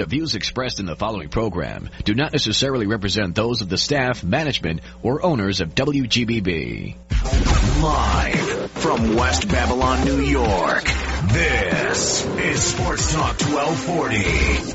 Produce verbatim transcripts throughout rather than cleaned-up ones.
The views expressed in the following program do not necessarily represent those of the staff, management, or owners of W G B B. Live from West Babylon, New York, this is Sports Talk twelve forty.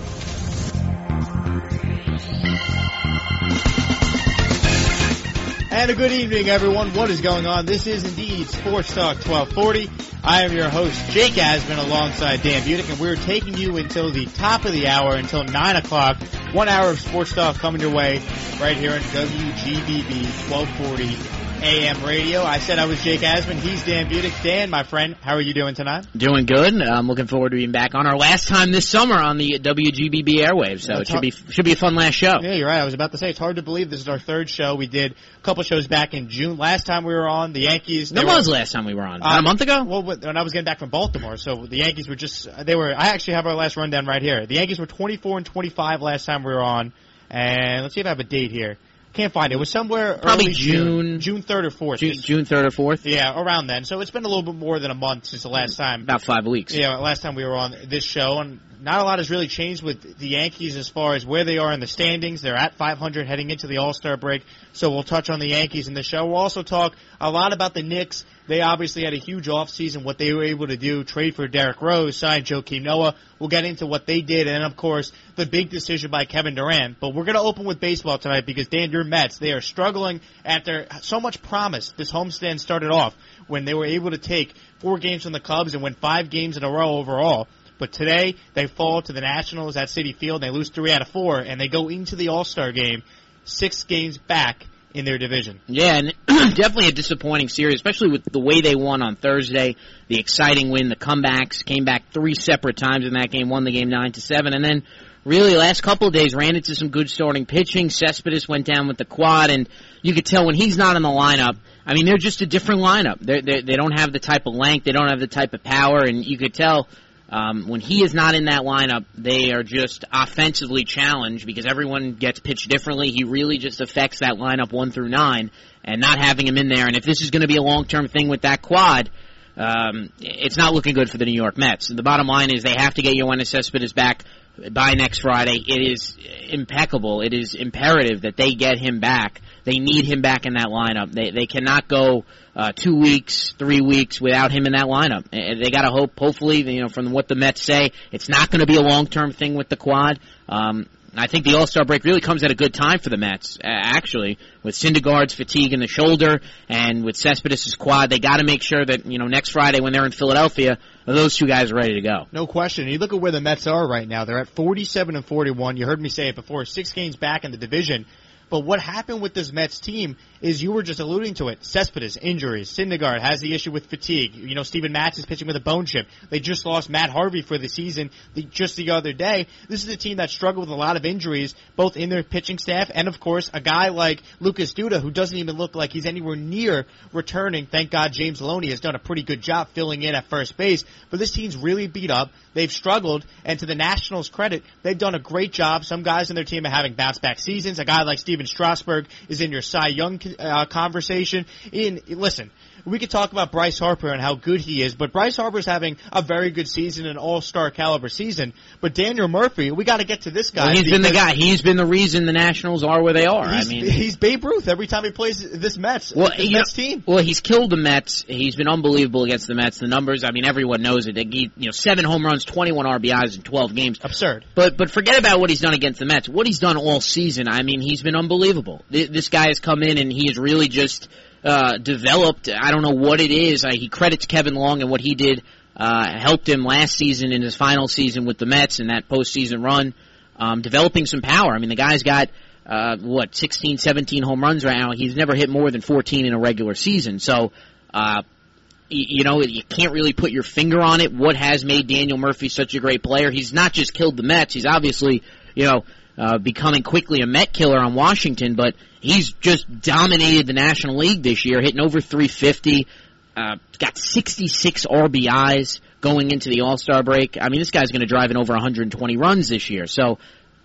And a good evening, everyone. What is going on? This is indeed Sports Talk twelve forty. I am your host, Jake Asman, alongside Dan Budick, and we're taking you until the top of the hour, until nine o'clock. One hour of Sports Talk coming your way right here on W G B B twelve forty A M radio. I said I was Jake Asman. He's Dan Budick. Dan, my friend, how are you doing tonight? Doing good. I'm looking forward to being back on our last time this summer on the W G B B airwaves. So it should be should be a fun last show. Yeah, you're right. I was about to say, it's hard to believe this is our third show. We did a couple shows back in June. Last time we were on, the Yankees. When was the last time we were on? Uh, a month ago? Well, when I was getting back from Baltimore. So the Yankees were just, they were, I actually have our last rundown right here. The Yankees were twenty-four and twenty-five last time we were on. And let's see if I have a date here. Can't find it. It was somewhere probably early June, June third or fourth. June, June third or fourth. Yeah, around then. So it's been a little bit more than a month since the last time. About five weeks. Yeah, last time we were on this show, and not a lot has really changed with the Yankees as far as where they are in the standings. They're at five hundred heading into the All-Star break. So we'll touch on the Yankees in the show. We'll also talk a lot about the Knicks. They obviously had a huge offseason, what they were able to do, trade for Derrick Rose, sign Joakim Noah. We'll get into what they did, and, of course, the big decision by Kevin Durant. But we're going to open with baseball tonight because, Dan, your Mets, they are struggling after so much promise. This homestand started off when they were able to take four games from the Cubs and win five games in a row overall. But today, they fall to the Nationals at Citi Field, and they lose three out of four, and they go into the All-Star game six games back in their division. Yeah, and definitely a disappointing series, especially with the way they won on Thursday, the exciting win, the comebacks, came back three separate times in that game, won the game nine to seven, and then really last couple of days ran into some good starting pitching. Cespedes went down with the quad, and you could tell when he's not in the lineup, I mean, they're just a different lineup. They're, they're, they don't have the type of length, they don't have the type of power, and you could tell Um, when he is not in that lineup, they are just offensively challenged because everyone gets pitched differently. He really just affects that lineup one through nine, and not having him in there. And if this is going to be a long-term thing with that quad, um, it's not looking good for the New York Mets. And the bottom line is they have to get Yoenis Cespedes back by next Friday. It is impeccable. It is imperative that they get him back. They need him back in that lineup. They they cannot go uh, two weeks, three weeks without him in that lineup. They got to hope, hopefully, you know, from what the Mets say, it's not going to be a long-term thing with the quad. Um, I think the All-Star break really comes at a good time for the Mets, uh, actually, with Syndergaard's fatigue in the shoulder and with Cespedes' quad. They got to make sure that, you know, next Friday when they're in Philadelphia, those two guys are ready to go. No question. You look at where the Mets are right now. They're at forty-seven and forty-one. You heard me say it before, six games back in the division. But what happened with this Mets team is you were just alluding to it. Cespedes, injuries. Syndergaard has the issue with fatigue. You know, Steven Matz is pitching with a bone chip. They just lost Matt Harvey for the season the, just the other day. This is a team that struggled with a lot of injuries, both in their pitching staff and, of course, a guy like Lucas Duda, who doesn't even look like he's anywhere near returning. Thank God James Loney has done a pretty good job filling in at first base. But this team's really beat up. They've struggled, and to the Nationals' credit, they've done a great job. Some guys in their team are having bounce-back seasons. A guy like Steven Strasburg is in your Cy Young uh, conversation. In listen, we could talk about Bryce Harper and how good he is, but Bryce Harper's having a very good season, an all-star caliber season. But Daniel Murphy, we got to get to this guy. Well, he's been the guy. He's been the reason the Nationals are where they are. I mean, he's Babe Ruth every time he plays this Mets, well, this Mets know, team. Well, he's killed the Mets. He's been unbelievable against the Mets. The numbers, I mean, everyone knows it. He, you know, seven home runs, twenty-one R B Is in twelve games. Absurd. But but forget about what he's done against the Mets. What he's done all season, I mean, he's been unbelievable. This guy has come in and he has really just uh, developed. I don't know what it is. Uh, he credits Kevin Long and what he did. Uh, helped him last season in his final season with the Mets in that postseason run, um, developing some power. I mean, the guy's got, uh, what, sixteen, seventeen home runs right now. He's never hit more than fourteen in a regular season. So, uh, you know, you can't really put your finger on it. What has made Daniel Murphy such a great player? He's not just killed the Mets. He's obviously, you know, uh, becoming quickly a Met killer on Washington, but he's just dominated the National League this year, hitting over three fifty. Uh, got sixty-six R B Is going into the All-Star break. I mean, this guy's going to drive in over one hundred twenty runs this year. So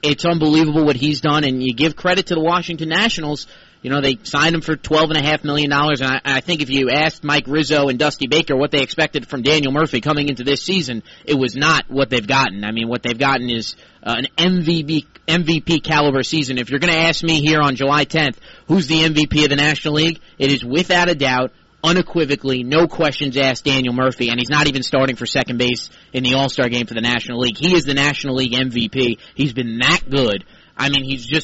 it's unbelievable what he's done, and you give credit to the Washington Nationals. You know, they signed him for twelve point five million dollars, and I, I think if you asked Mike Rizzo and Dusty Baker what they expected from Daniel Murphy coming into this season, it was not what they've gotten. I mean, what they've gotten is uh, an M V P, M V P caliber season. If you're going to ask me here on July tenth, who's the M V P of the National League, it is without a doubt, unequivocally, no questions asked, Daniel Murphy, and he's not even starting for second base in the All-Star game for the National League. He is the National League M V P. He's been that good. I mean, he's just,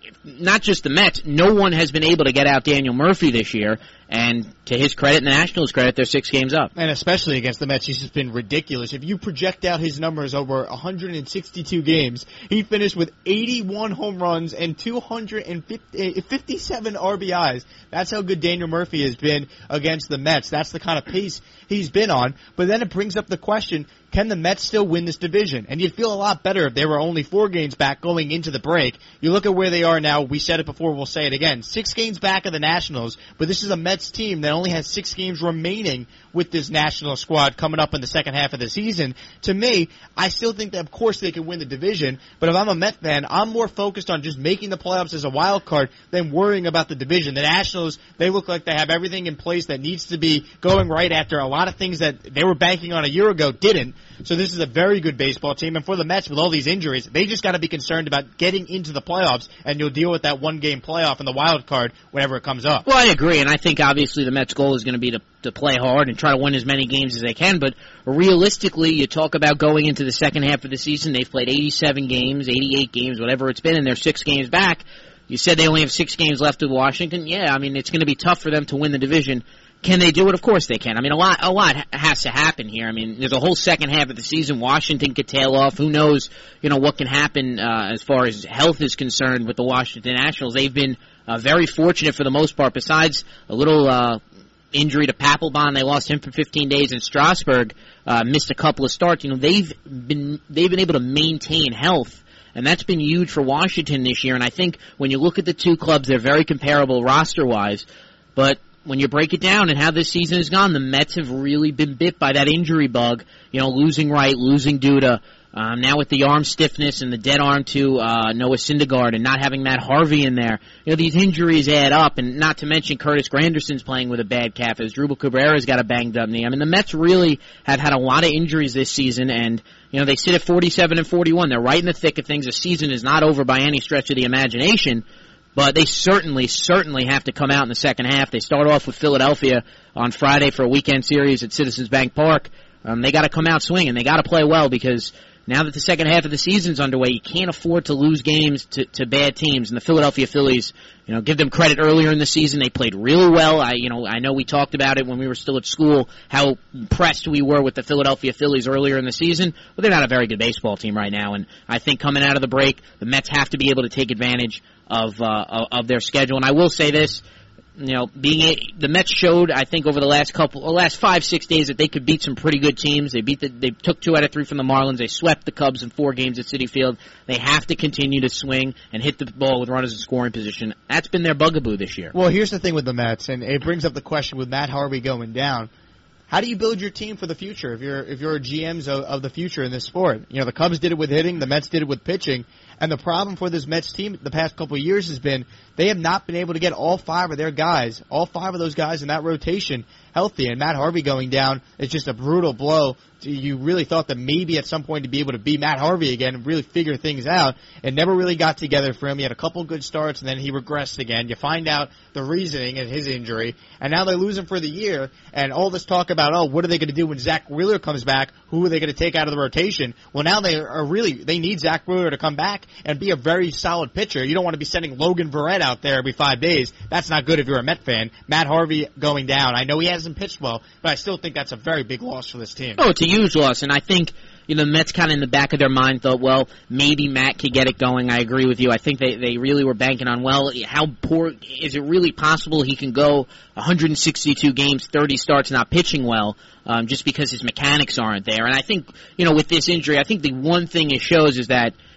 not just the Mets, no one has been able to get out Daniel Murphy this year, and to his credit and the Nationals' credit, they're six games up. And especially against the Mets, he's just been ridiculous. If you project out his numbers over one hundred sixty-two games, he finished with eighty-one home runs and two hundred fifty-seven R B Is. That's how good Daniel Murphy has been against the Mets. That's the kind of pace he's been on. But then it brings up the question, can the Mets still win this division? And you'd feel a lot better if they were only four games back going into the break. You look at where they are now. We said it before. We'll say it again. Six games back of the Nationals, but this is a Mets team that only has six games remaining with this National squad coming up in the second half of the season. To me, I still think that, of course, they can win the division, but if I'm a Met fan, I'm more focused on just making the playoffs as a wild card than worrying about the division. The Nationals, they look like they have everything in place that needs to be going right after a lot of things that they were banking on a year ago didn't. So this is a very good baseball team, and for the Mets, with all these injuries, they just got to be concerned about getting into the playoffs, and you'll deal with that one-game playoff in the wild card whenever it comes up. Well, I agree, and I think obviously the Mets' goal is going to be to, to play hard and try to win as many games as they can, but realistically, you talk about going into the second half of the season, they've played eighty-seven games, eighty-eight games, whatever it's been, and they're six games back. You said they only have six games left with Washington. Yeah, I mean, it's going to be tough for them to win the division. Can they do it? Of course they can. I mean, a lot, a lot has to happen here. I mean, there's a whole second half of the season. Washington could tail off. Who knows, you know, what can happen, uh, as far as health is concerned with the Washington Nationals. They've been, uh, very fortunate for the most part, besides a little, uh, injury to Papelbon. They lost him for fifteen days, and Strasburg, uh, missed a couple of starts. You know, they've been, they've been able to maintain health. And that's been huge for Washington this year. And I think when you look at the two clubs, they're very comparable roster-wise. But when you break it down and how this season has gone, the Mets have really been bit by that injury bug. You know, losing Wright, losing Duda, um, now with the arm stiffness and the dead arm to uh, Noah Syndergaard, and not having Matt Harvey in there. You know, these injuries add up, and not to mention Curtis Granderson's playing with a bad calf, as Drupal Cabrera's got a banged-up knee. I mean, the Mets really have had a lot of injuries this season, and you know, they sit at forty-seven and forty-one. They're right in the thick of things. The season is not over by any stretch of the imagination. But they certainly, certainly have to come out in the second half. They start off with Philadelphia on Friday for a weekend series at Citizens Bank Park. Um, they got to come out swinging. They got to play well, because now that the second half of the season's underway, you can't afford to lose games to, to bad teams. And the Philadelphia Phillies, you know, give them credit earlier in the season. They played really well. I, you know, I know we talked about it when we were still at school, how impressed we were with the Philadelphia Phillies earlier in the season. But they're not a very good baseball team right now. And I think coming out of the break, the Mets have to be able to take advantage of uh, of their schedule. And I will say this, you know, being a, the Mets showed, I think, over the last couple, or last five, six days that they could beat some pretty good teams. They beat the, they took two out of three from the Marlins. They swept the Cubs in four games at Citi Field. They have to continue to swing and hit the ball with runners in scoring position. That's been their bugaboo this year. Well, here's the thing with the Mets, and it brings up the question with Matt Harvey going down. How do you build your team for the future if you're if you're G Ms of, of the future in this sport? You know, the Cubs did it with hitting, the Mets did it with pitching, and the problem for this Mets team the past couple of years has been they have not been able to get all five of their guys, all five of those guys in that rotation healthy, and Matt Harvey going down is just a brutal blow. You really thought that maybe at some point to be able to be Matt Harvey again and really figure things out. It never really got together for him. He had a couple good starts, and then he regressed again. You find out the reasoning of his injury, and now they lose him for the year, and all this talk about, oh, what are they going to do when Zach Wheeler comes back? Who are they going to take out of the rotation? Well, now they are really, they need Zach Wheeler to come back and be a very solid pitcher. You don't want to be sending Logan Verrett out there every five days. That's not good if you're a Met fan. Matt Harvey going down. I know he hasn't pitched well, but I still think that's a very big loss for this team. Oh, it's a huge loss, and I think, you know, the Mets kind of in the back of their mind thought, well, maybe Matt could get it going. I agree with you. I think they, they really were banking on, well, how poor, is it really possible he can go one hundred sixty-two games, thirty starts, not pitching well, um, just because his mechanics aren't there? And I think, you know, with this injury, I think the one thing it shows is that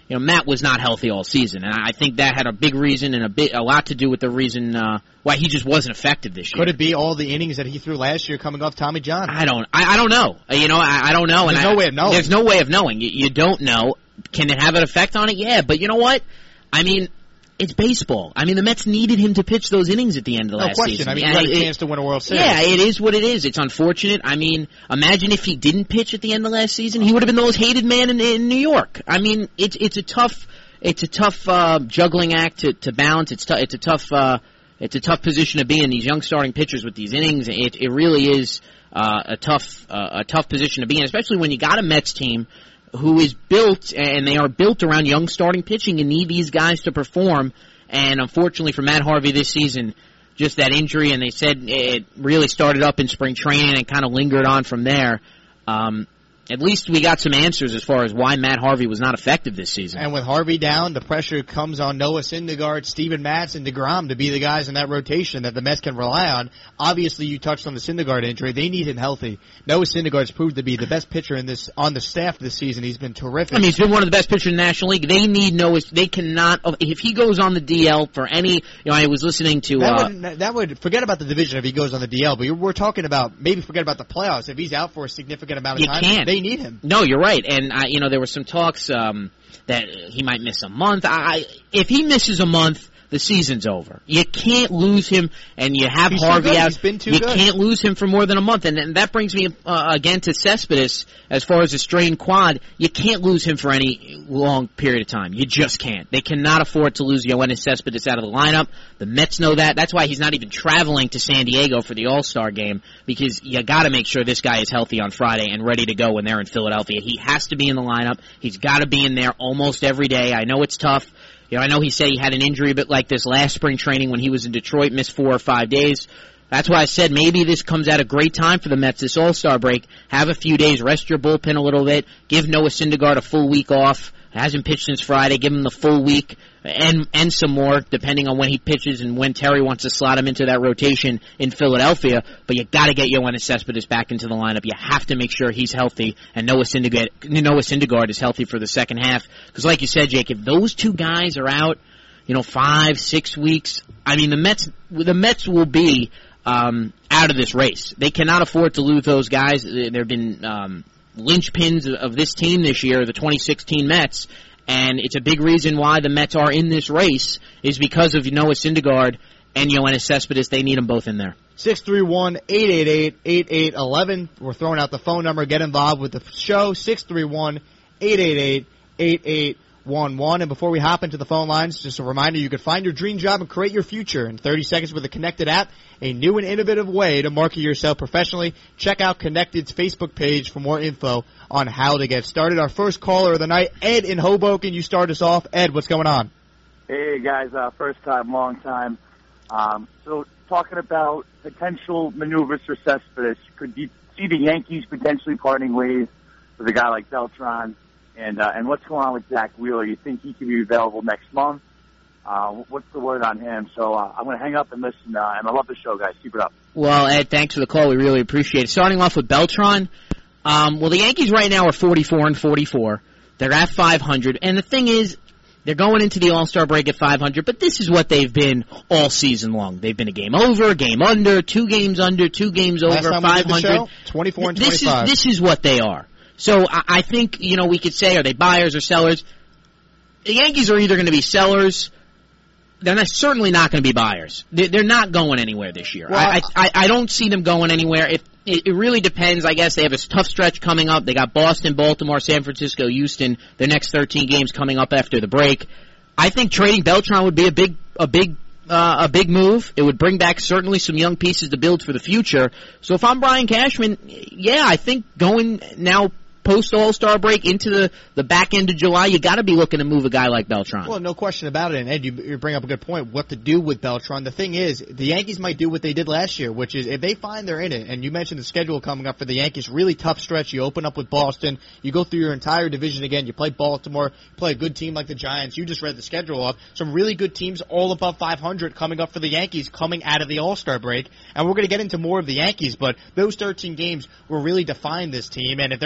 you know, Matt was not healthy all season, and I think that had a big reason and a bit, a lot to do with the reason uh, why he just wasn't effective this year. Could it be all the innings that he threw last year coming off Tommy John? I don't, I, I don't know. You know, I, I don't know. There's and no I, way of knowing. There's no way of knowing. You, you don't know. Can it have an effect on it? Yeah, but you know what? I mean, it's baseball. I mean, the Mets needed him to pitch those innings at the end of the no last question. season. I mean, yeah, he had a it, chance to win a World Series. Yeah, it is what it is. It's unfortunate. I mean, imagine if he didn't pitch at the end of last season. He would have been the most hated man in, in New York. I mean, it's it's a tough it's a tough uh, juggling act to, to balance. It's t- it's a tough uh, it's a tough position to be in. These young starting pitchers with these innings, it it really is uh, a tough uh, a tough position to be in, especially when you got a Mets team who is built, and they are built around young starting pitching. You need these guys to perform. And unfortunately for Matt Harvey this season, just that injury, and they said it really started up in spring training and kind of lingered on from there. Um, at least we got some answers as far as why Matt Harvey was not effective this season. And with Harvey down, the pressure comes on Noah Syndergaard, Steven Matz, and DeGrom to be the guys in that rotation that the Mets can rely on. Obviously, you touched on the Syndergaard injury. They need him healthy. Noah Syndergaard's proved to be the best pitcher in this on the staff this season. He's been terrific. I mean, he's been one of the best pitchers in the National League. They need Noah. They cannot. If he goes on the D L for any, you know, I was listening to. That, uh, would, that would forget about the division if he goes on the D L. But we're talking about maybe forget about the playoffs. If he's out for a significant amount of you time, can't. They need him. No, you're right. And I, you know, there were some talks um, that he might miss a month. I, if he misses a month, the season's over. You can't lose him, and you have He's Harvey too good. out. He's been too you good. can't lose him for more than a month, and, and that brings me uh, again to Cespedes. As far as a strained quad, you can't lose him for any long period of time. You just can't. They cannot afford to lose Yoenis Cespedes out of the lineup. The Mets know that. That's why he's not even traveling to San Diego for the All-Star game, because you got to make sure this guy is healthy on Friday and ready to go when they're in Philadelphia. He has to be in the lineup. He's got to be in there almost every day. I know it's tough. You know, I know he said he had an injury, but like this last spring training when he was in Detroit, missed four or five days. That's why I said maybe this comes at a great time for the Mets, this All-Star break. Have a few days, rest your bullpen a little bit, give Noah Syndergaard a full week off. Hasn't pitched since Friday. Give him the full week and and some more, depending on when he pitches and when Terry wants to slot him into that rotation in Philadelphia. But you got to get Yoenis Cespedes back into the lineup. You have to make sure he's healthy and Noah Syndergaard, Noah Syndergaard is healthy for the second half. Because, like you said, Jake, if those two guys are out, you know, five, six weeks, I mean, the Mets, the Mets will be um, out of this race. They cannot afford to lose those guys. There have been um, linchpins of this team this year, the twenty sixteen Mets, and it's a big reason why the Mets are in this race is because of Noah Syndergaard and Yoenis Cespedes. They need them both in there. six three one, eight eight eight, eight eight one one. We're throwing out the phone number. Get involved with the show, six three one, eight eight eight, eight eight one one. And before we hop into the phone lines, just a reminder, you can find your dream job and create your future in thirty seconds with a Connected app, a new and innovative way to market yourself professionally. Check out Connected's Facebook page for more info on how to get started. Our first caller of the night, Ed in Hoboken. You start us off. Ed, what's going on? Hey, guys. Uh, first time, long time. Um, so talking about potential maneuvers for Cespedes, could you see the Yankees potentially parting ways with a guy like Beltran? And uh, and what's going on with Zach Wheeler? You think he could be available next month? Uh, what's the word on him? So uh, I'm going to hang up and listen. Uh, and I love the show, guys. Keep it up. Well, Ed, thanks for the call. We really appreciate it. Starting off with Beltran, um, well, the Yankees right now are forty-four and forty-four. They're at five hundred. And the thing is, they're going into the All-Star break at five hundred, but this is what they've been all season long. They've been a game over, game under, two games under, two games Last over, time we five did the hundred. show, twenty-four and this twenty-five. Is, this is what they are. So I, I think, you know, we could say, are they buyers or sellers? The Yankees are either going to be sellers. They're not, certainly not going to be buyers. They're, they're not going anywhere this year. Well, I, I, I don't see them going anywhere. If it, it really depends. I guess they have a tough stretch coming up. They got Boston, Baltimore, San Francisco, Houston. Their next thirteen games coming up after the break. I think trading Beltran would be a big, a big, uh, a big move. It would bring back certainly some young pieces to build for the future. So if I'm Brian Cashman, yeah, I think going now post All-Star break into the, the back end of July, you got to be looking to move a guy like Beltran. Well, no question about it. And Ed, you, you bring up a good point. What to do with Beltran? The thing is, the Yankees might do what they did last year, which is if they find they're in it. And you mentioned the schedule coming up for the Yankees, really tough stretch. You open up with Boston, you go through your entire division again. You play Baltimore, you play a good team like the Giants. You just read the schedule off. Some really good teams, all above five hundred, coming up for the Yankees, coming out of the All-Star break. And we're going to get into more of the Yankees, but those thirteen games will really define this team. And if they're out of it,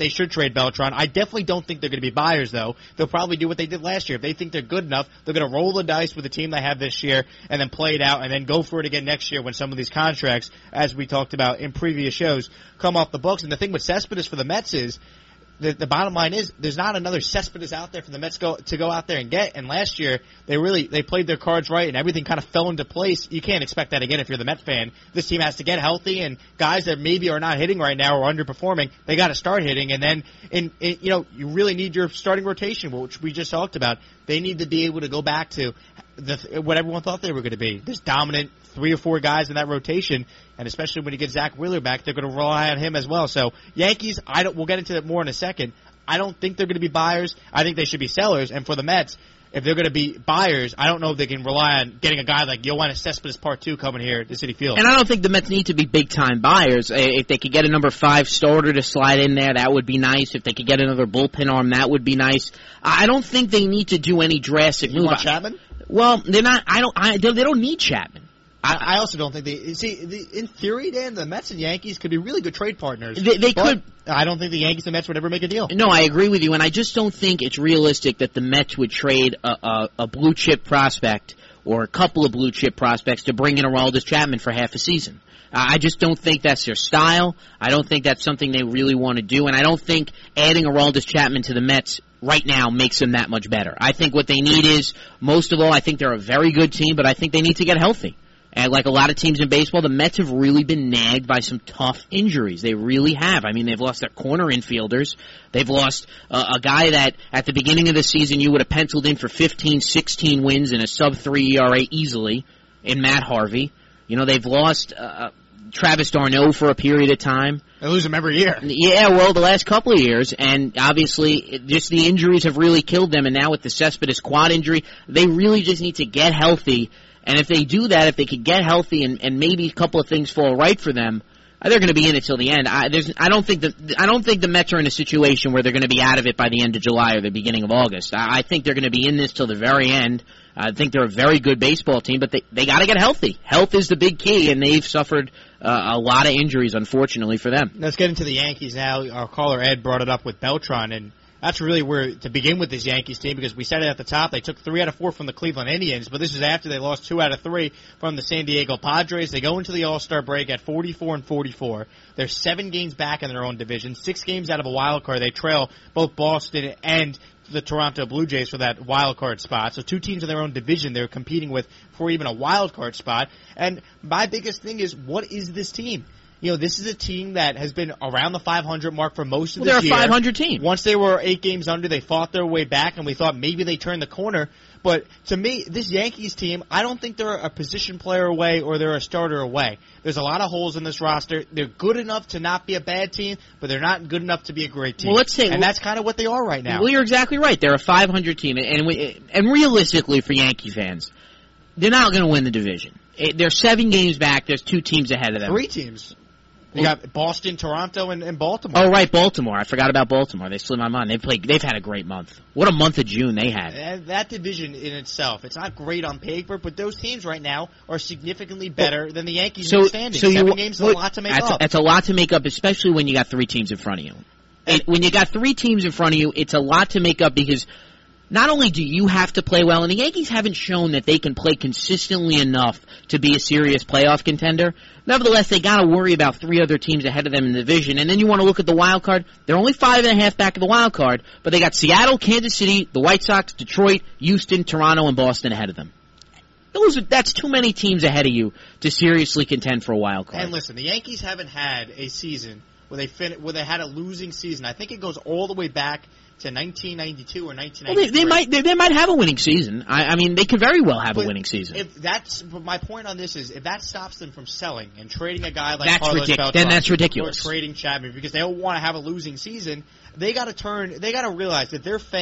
they should trade Beltran. I definitely don't think they're going to be buyers, though. They'll probably do what they did last year. If they think they're good enough, they're going to roll the dice with the team they have this year and then play it out and then go for it again next year when some of these contracts, as we talked about in previous shows, come off the books. And the thing with Cespedes for the Mets is, The, the bottom line is there's not another Cespedes out there for the Mets go, to go out there and get. And last year they really they played their cards right and everything kind of fell into place. You can't expect that again if you're the Met fan. This team has to get healthy, and guys that maybe are not hitting right now or underperforming, they got to start hitting. And then in, in you know you really need your starting rotation, which we just talked about. They need to be able to go back to the, what everyone thought they were going to be, this dominant three or four guys in that rotation, and especially when you get Zach Wheeler back, they're going to rely on him as well. So Yankees, I don't, we'll get into that more in a second. I don't think they're going to be buyers. I think they should be sellers. And for the Mets, if they're going to be buyers, I don't know if they can rely on getting a guy like Yoenis Cespedes Part Two coming here to Citi Field. And I don't think the Mets need to be big time buyers. If they could get a number five starter to slide in there, that would be nice. If they could get another bullpen arm, that would be nice. I don't think they need to do any drastic you move. Want Chapman? Well, they're not. I don't. I, they don't need Chapman. I, I also don't think they see. The, in theory, Dan, the Mets and Yankees could be really good trade partners. They, they could. I don't think the Yankees and Mets would ever make a deal. No, I agree with you, and I just don't think it's realistic that the Mets would trade a, a, a blue chip prospect or a couple of blue chip prospects to bring in Aroldis Chapman for half a season. I just don't think that's their style. I don't think that's something they really want to do, and I don't think adding Aroldis Chapman to the Mets right now makes them that much better. I think what they need is, most of all, I think they're a very good team, but I think they need to get healthy. And like a lot of teams in baseball, the Mets have really been nagged by some tough injuries. They really have. I mean, they've lost their corner infielders. They've lost uh, a guy that at the beginning of the season you would have penciled in for fifteen, sixteen wins and a sub three E R A easily in Matt Harvey. You know, they've lost uh, Travis d'Arnaud for a period of time. They lose him every year. Yeah, well, the last couple of years, and obviously just the injuries have really killed them, and now with the Cespedes quad injury, they really just need to get healthy. And if they do that, if they could get healthy and, and maybe a couple of things fall right for them, they're going to be in it till the end. I, there's, I don't think the I don't think the Mets are in a situation where they're going to be out of it by the end of July or the beginning of August. I, I think they're going to be in this till the very end. I think they're a very good baseball team, but they they got to get healthy. Health is the big key, and they've suffered uh, a lot of injuries, unfortunately, for them. Let's get into the Yankees now. Our caller Ed brought it up with Beltran, and that's really where to begin with this Yankees team, because we said it at the top. They took three out of four from the Cleveland Indians, but this is after they lost two out of three from the San Diego Padres. They go into the All-Star break at forty-four and forty-four. They're seven games back in their own division, six games out of a wild card. They trail both Boston and the Toronto Blue Jays for that wild card spot. So two teams in their own division they're competing with for even a wild card spot. And my biggest thing is, what is this team? You know, this is a team that has been around the five hundred mark for most of well, this they're year. They're a five hundred team. Once they were eight games under, they fought their way back, and we thought maybe they turned the corner. But to me, this Yankees team, I don't think they're a position player away or they're a starter away. There's a lot of holes in this roster. They're good enough to not be a bad team, but they're not good enough to be a great team. Well, let's say, and that's kind of what they are right now. Well, you're exactly right. They're a five hundred team, and we, and realistically for Yankee fans, they're not going to win the division. They're seven games back. There's two teams ahead of them. Three teams. You got Boston, Toronto, and, and Baltimore. Oh, right, Baltimore. I forgot about Baltimore. They slipped my mind. They've played. They've had a great month. What a month of June they had. And that division in itself, it's not great on paper, but those teams right now are significantly better than the Yankees so, in the standings. So Seven you, games is well, a lot to make that's, up. That's a lot to make up, especially when you got three teams in front of you. And when you got three teams in front of you, it's a lot to make up because not only do you have to play well, and the Yankees haven't shown that they can play consistently enough to be a serious playoff contender, nevertheless, they got to worry about three other teams ahead of them in the division. And then you want to look at the wild card. They're only five and a half back of the wild card, but they got Seattle, Kansas City, the White Sox, Detroit, Houston, Toronto, and Boston ahead of them. Those are, that's too many teams ahead of you to seriously contend for a wild card. And listen, the Yankees haven't had a season where they fin- where they had a losing season. I think it goes all the way back to nineteen ninety-two or nineteen ninety-three. Well, they, they might they, they might have a winning season. I, I mean, they could very well have but a winning season. If that's but my point on this is, if that stops them from selling and trading a guy like that's Carlos ridic- Beltran, then that's ridiculous. Or trading Chapman because they don't want to have a losing season, they got to turn. They got to realize that their fans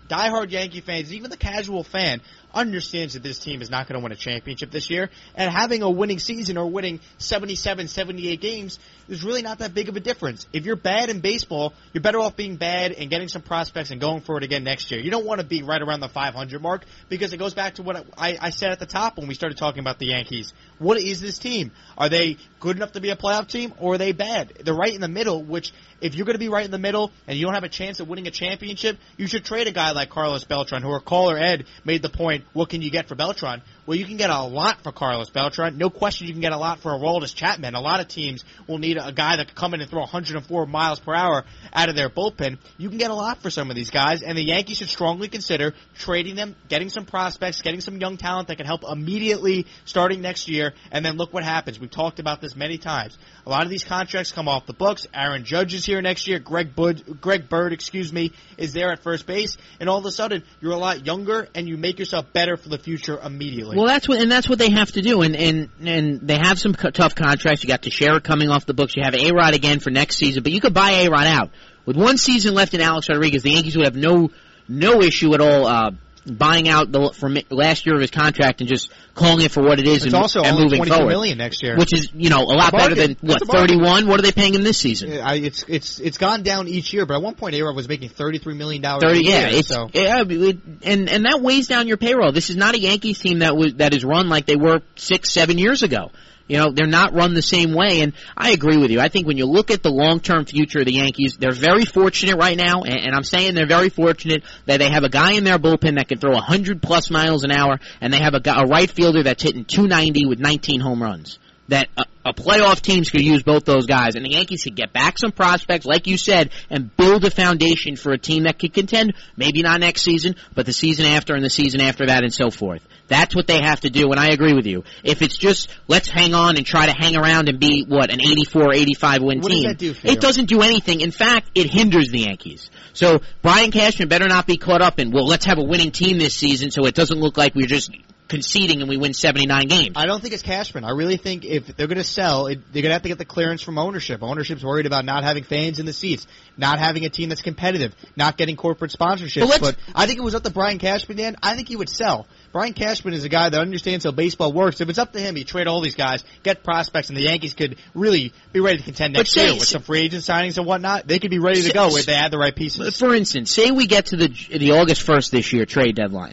diehard Yankee fans, even the casual fan, understands that this team is not going to win a championship this year, and having a winning season or winning seventy-seven, seventy-eight games is really not that big of a difference. If you're bad in baseball, you're better off being bad and getting some prospects and going for it again next year. You don't want to be right around the five hundred mark, because it goes back to what I, I said at the top when we started talking about the Yankees. What is this team? Are they good enough to be a playoff team, or are they bad? They're right in the middle, which if you're going to be right in the middle and you don't have a chance of winning a championship, you should trade a guy like Carlos Beltran, who our caller Ed made the point, what can you get for Beltran? Well, you can get a lot for Carlos Beltran. No question you can get a lot for Aroldis Chapman. A lot of teams will need a guy that can come in and throw one hundred four miles per hour out of their bullpen. You can get a lot for some of these guys, and the Yankees should strongly consider trading them, getting some prospects, getting some young talent that can help immediately starting next year, and then look what happens. We've talked about this many times. A lot of these contracts come off the books. Aaron Judge is here next year. Greg Bud, Greg Bird, excuse me, is there at first base, and all of a sudden you're a lot younger and you make yourself better for the future immediately. Well, that's what, and that's what they have to do, and and and they have some co- tough contracts. You got Teixeira coming off the books. You have A-Rod again for next season, but you could buy A-Rod out with one season left in Alex Rodriguez. The Yankees would have no no issue at all uh, buying out the from last year of his contract and just calling it for what it is it's and, also and only moving twenty-two forward. million next year, which is you know a lot a better than That's what thirty-one. What are they paying him this season? I, it's it's it's gone down each year, but at one point A-Rod was making thirty-three million dollars Thirty, a year. yeah, it's, so. yeah, it, and and that weighs down your payroll. This is not a Yankees team that was that is run like they were six, seven years ago. You know, they're not run the same way, and I agree with you. I think when you look at the long-term future of the Yankees, they're very fortunate right now, and, and I'm saying they're very fortunate that they have a guy in their bullpen that can throw one hundred plus miles an hour, and they have a, guy, a right fielder that's hitting two ninety with nineteen home runs. That a, a playoff teams could use both those guys, and the Yankees could get back some prospects, like you said, and build a foundation for a team that could contend, maybe not next season, but the season after and the season after that and so forth. That's what they have to do, and I agree with you. If it's just, let's hang on and try to hang around and be, what, an eighty-four, eighty-five win what team. Does that do for it you? doesn't do anything. In fact, it hinders the Yankees. So Brian Cashman better not be caught up in, well, let's have a winning team this season so it doesn't look like we're just conceding and we win seventy-nine games. I don't think it's Cashman. I really think if they're going to sell, it, they're going to have to get the clearance from ownership. Ownership's worried about not having fans in the seats, not having a team that's competitive, not getting corporate sponsorships. But, but I think if it was up to Brian Cashman, Dan, I think he would sell. Brian Cashman is a guy that understands how baseball works. If it's up to him, he'd trade all these guys, get prospects, and the Yankees could really be ready to contend next say, year with some free agent signings and whatnot. They could be ready to go if they had the right pieces. For instance, say we get to the the August first this year trade deadline.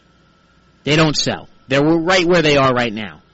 They don't sell. They're right where they are right now.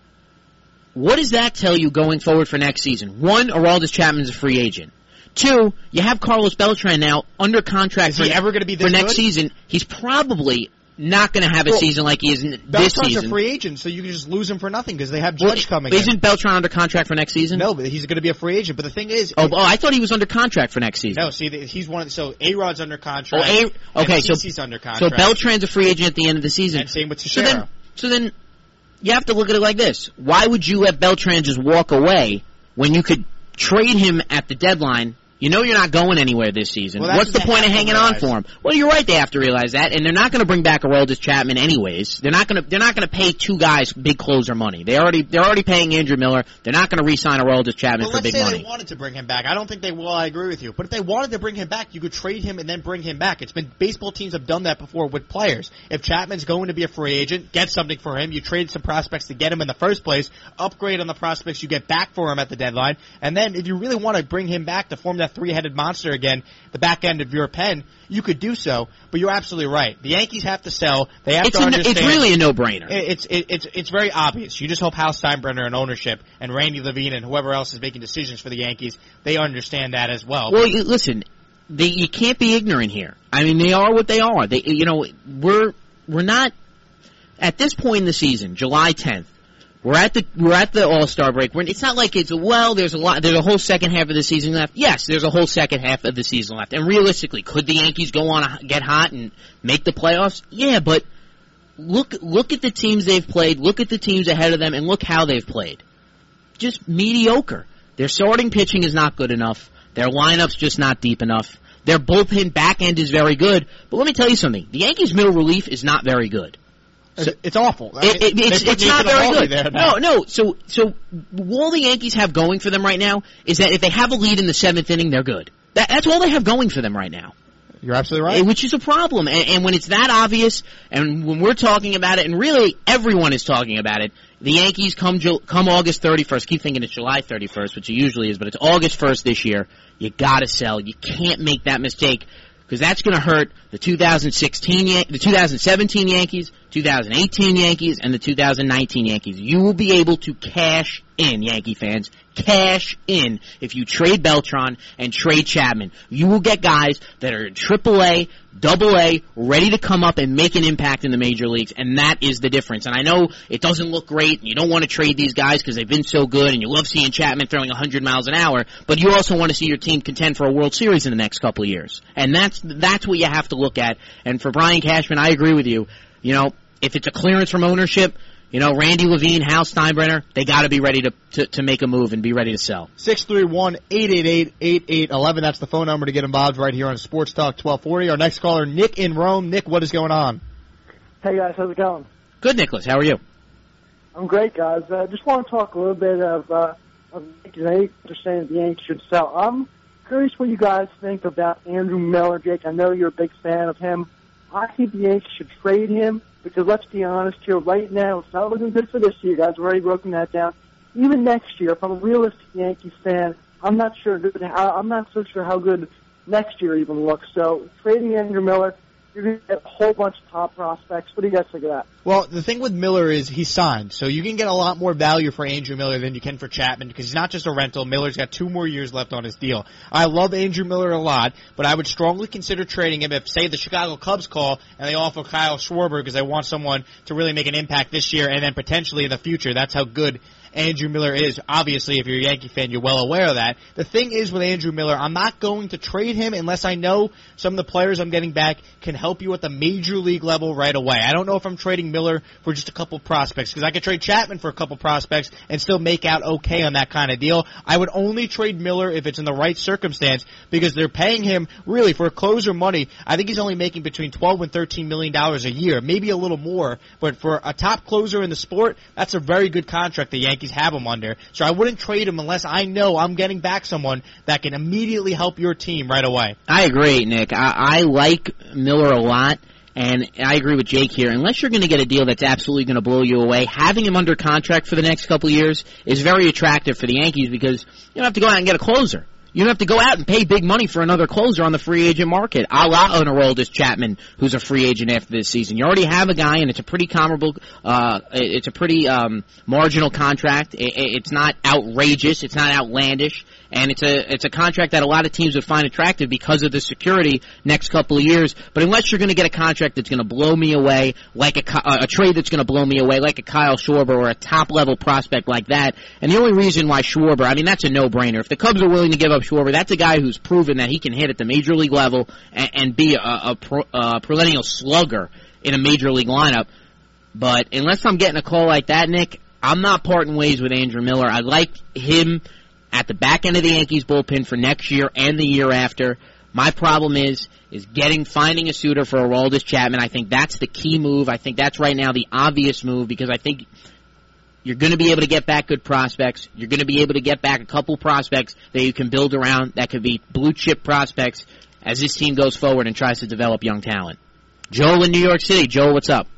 What does that tell you going forward for next season? One, Aroldis Chapman's a free agent. Two, you have Carlos Beltran now under contract Is for, he ever going to be this for next good? season. He's probably not going to have a well, season like he is in this Beltran's season. a free agent, so you can just lose him for nothing because they have Well, Judge coming Isn't in. Beltran under contract for next season? No, but he's going to be a free agent. But the thing is... Oh, oh, I thought he was under contract for next season. No, see, the- he's one of the, so A-Rod's under contract. Oh, A- okay, and so Cece's under So contract. Beltran's a free agent at the end of the season. And same with So Teixeira. then, so then, you have to look at it like this. Why would you let Beltran just walk away when you could trade him at the deadline? You know you're not going anywhere this season. Well, that's What's the what they point of have to hanging on realize. for him? Well, you're right. They have to realize that, and they're not going to bring back Aroldis Chapman anyways. They're not going to. They're not going to pay two guys big closer money. They already. They're already paying Andrew Miller. They're not going to re-sign Aroldis Chapman Well, for let's big say money. they wanted to bring him back. I don't think they will. I agree with you. But if they wanted to bring him back, you could trade him and then bring him back. It's been baseball teams have done that before with players. If Chapman's going to be a free agent, get something for him. You trade some prospects to get him in the first place. Upgrade on the prospects you get back for him at the deadline. And then if you really want to bring him back to form that three-headed monster again, the back end of your pen, you could do so. But you're absolutely right. The Yankees have to sell. They have It's to a, understand. it's really a no-brainer. It- It's it, it's it's very obvious. You just hope Hal Steinbrenner and ownership and Randy Levine and whoever else is making decisions for the Yankees, they understand that as well. Well, you, listen, they, you can't be ignorant here. I mean, they are what they are. They, you know, we're we're not at this point in the season, July tenth. We're at the we're at the All-Star break. We're, it's not like it's well. There's a lot. There's a whole second half of the season left. Yes, there's a whole second half of the season left. And realistically, could the Yankees go on a, get hot and make the playoffs? Yeah, but look look at the teams they've played. Look at the teams ahead of them, and look how they've played. Just mediocre. Their starting pitching is not good enough. Their lineup's just not deep enough. Their bullpen back end is very good. But let me tell you something. The Yankees' middle relief is not very good. So, it's awful. I mean, It, it, it's they put it's not Nathan very Eovaldi good. there now. No, no. So, so all the Yankees have going for them right now is that if they have a lead in the seventh inning, they're good. That, that's all they have going for them right now. You're absolutely right. Which is a problem. And, and when it's that obvious, and when we're talking about it, and really everyone is talking about it, the Yankees come Ju- come August thirty-first. Keep thinking it's July thirty-first, which it usually is, but it's August first this year. You got to sell. You can't make that mistake because that's going to hurt the two thousand sixteen, Yan- the two thousand seventeen Yankees, two thousand eighteen Yankees, and the two thousand nineteen Yankees. You will be able to cash in, Yankee fans. Cash in if you trade Beltran and trade Chapman. You will get guys that are in triple A, double A, ready to come up and make an impact in the major leagues, and that is the difference. And I know it doesn't look great, and you don't want to trade these guys because they've been so good, and you love seeing Chapman throwing one hundred miles an hour, but you also want to see your team contend for a World Series in the next couple of years. And that's that's what you have to look at. And for Brian Cashman, I agree with you. You know, if it's a clearance from ownership, you know, Randy Levine, Hal Steinbrenner, they got to be ready to, to to make a move and be ready to sell. six three one, eight eight eight, eight eight one one. That's the phone number to get involved right here on Sports Talk twelve forty. Our next caller, Nick in Rome. Nick, what is going on? Hey, guys. How's it going? Good, Nicholas. How are you? I'm great, guys. I uh, just want to talk a little bit of, uh, of the Yankees. They're saying the Yankees should sell. I'm curious what you guys think about Andrew Miller, Jake. I know you're a big fan of him. I think the Yankees should trade him. Because let's be honest here, right now, it's not looking good for this year. You guys have already broken that down. Even next year, if I'm a realistic Yankees fan, I'm not sure. Good, I'm not so sure how good next year even looks. So trading Andrew Miller, you're going to get a whole bunch of top prospects. What do you guys think of that? Well, the thing with Miller is he's signed, so you can get a lot more value for Andrew Miller than you can for Chapman because he's not just a rental. Miller's got two more years left on his deal. I love Andrew Miller a lot, but I would strongly consider trading him if, say, the Chicago Cubs call and they offer Kyle Schwarber because they want someone to really make an impact this year and then potentially in the future. That's how good Andrew Miller is. Obviously, if you're a Yankee fan, you're well aware of that. The thing is with Andrew Miller, I'm not going to trade him unless I know some of the players I'm getting back can help you at the major league level right away. I don't know if I'm trading Miller for just a couple prospects because I could trade Chapman for a couple prospects and still make out okay on that kind of deal. I would only trade Miller if it's in the right circumstance because they're paying him really for a closer money. I think he's only making between twelve and thirteen million dollars a year, maybe a little more, but for a top closer in the sport, that's a very good contract the Yankees have him under. So I wouldn't trade him unless I know I'm getting back someone that can immediately help your team right away. I agree, Nick. I, I like Miller a lot, and I agree with Jake here. Unless you're going to get a deal that's absolutely going to blow you away, having him under contract for the next couple of years is very attractive for the Yankees because you don't have to go out and get a closer. You don't have to go out and pay big money for another closer on the free agent market, a la Aroldis Chapman, who's a free agent after this season. You already have a guy, and it's a pretty comparable, uh, it's a pretty um, marginal contract. It, it's not outrageous, it's not outlandish, and it's a it's a contract that a lot of teams would find attractive because of the security next couple of years. But unless you're going to get a contract that's going to blow me away, like a, a trade that's going to blow me away, like a Kyle Schwarber or a top-level prospect like that, and the only reason why Schwarber, I mean, that's a no-brainer. If the Cubs are willing to give up Schwarber, that's a guy who's proven that he can hit at the major league level and, and be a, a, pro, a perennial slugger in a major league lineup. But unless I'm getting a call like that, Nick, I'm not parting ways with Andrew Miller. I like him at the back end of the Yankees bullpen for next year and the year after. My problem is is getting finding a suitor for Aroldis Chapman. I think that's the key move. I think that's right now the obvious move because I think you're going to be able to get back good prospects. You're going to be able to get back a couple prospects that you can build around that could be blue-chip prospects as this team goes forward and tries to develop young talent. Joel in New York City. Joel, what's up?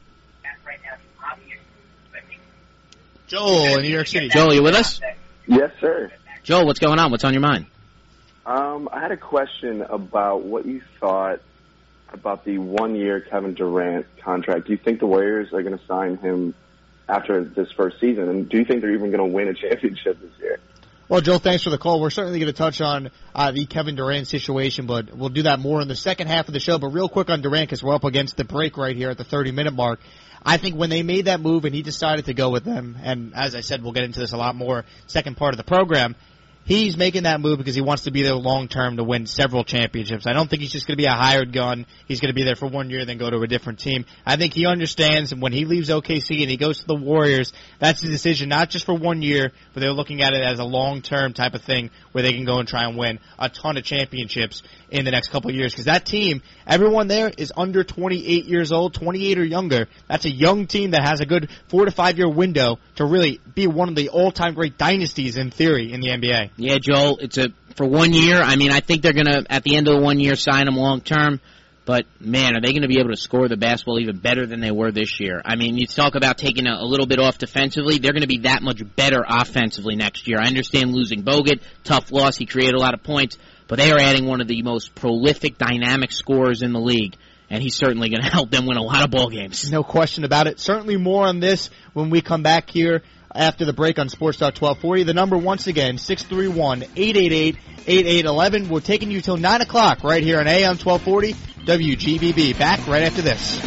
Joel in New York City. Joel, you with us? Yes, sir. Joel, what's going on? What's on your mind? Um, I had a question about what you thought about the one-year Kevin Durant contract. Do you think the Warriors are going to sign him after this first season? And do you think they're even going to win a championship this year? Well, Joe, thanks for the call. We're certainly going to touch on uh, the Kevin Durant situation, but we'll do that more in the second half of the show. But real quick on Durant, because we're up against the break right here at the thirty-minute mark. I think when they made that move and he decided to go with them, and as I said, we'll get into this a lot more second part of the program, he's making that move because he wants to be there long-term to win several championships. I don't think he's just going to be a hired gun. He's going to be there for one year, then go to a different team. I think he understands when he leaves O K C and he goes to the Warriors, that's the decision, not just for one year, but they're looking at it as a long-term type of thing where they can go and try and win a ton of championships in the next couple of years. Because that team, everyone there is under twenty-eight years old, twenty-eight or younger. That's a young team that has a good four to five year window to really be one of the all-time great dynasties in theory in the N B A. Yeah, Joel, it's a for one year. I mean, I think they're going to, at the end of the one year, sign him long term. But, man, are they going to be able to score the basketball even better than they were this year? I mean, you talk about taking a, a little bit off defensively. They're going to be that much better offensively next year. I understand losing Bogut, tough loss. He created a lot of points. But they are adding one of the most prolific, dynamic scorers in the league. And he's certainly going to help them win a lot of ball games. No question about it. Certainly more on this when we come back here after the break on Sports Talk twelve forty. The number, once again, six three one, eight eight eight, eight eight one one. We're taking you till nine o'clock right here on A M twelve forty W G B B. Back right after this.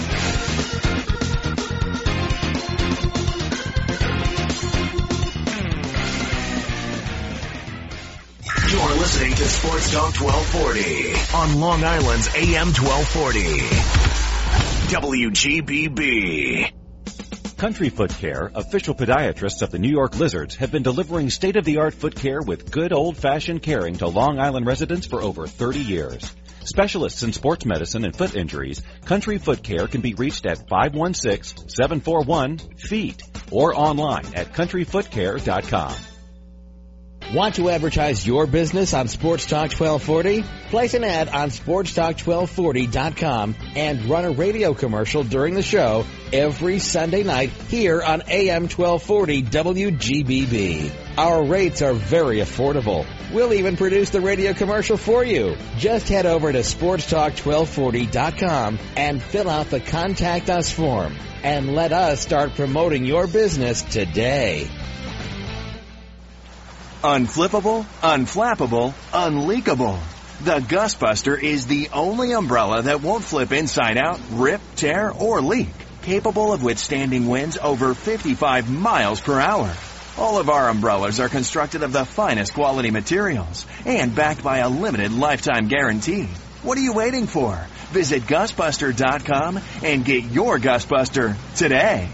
You're listening to Sports Talk twelve forty on Long Island's A M twelve forty. W G B B. Country Foot Care, official podiatrists of the New York Lizards, have been delivering state-of-the-art foot care with good old-fashioned caring to Long Island residents for over thirty years. Specialists in sports medicine and foot injuries, Country Foot Care can be reached at five one six, seven four one, F E E T or online at country foot care dot com. Want to advertise your business on Sports Talk twelve forty? Place an ad on sports talk twelve forty dot com and run a radio commercial during the show every Sunday night here on A M twelve forty W G B B. Our rates are very affordable. We'll even produce the radio commercial for you. Just head over to sports talk twelve forty dot com and fill out the Contact Us form and let us start promoting your business today. Unflippable, unflappable, unleakable. The Gusbuster is the only umbrella that won't flip inside out, rip, tear, or leak. Capable of withstanding winds over fifty-five miles per hour. All of our umbrellas are constructed of the finest quality materials and backed by a limited lifetime guarantee. What are you waiting for? Visit Gusbuster dot com and get your Gusbuster today.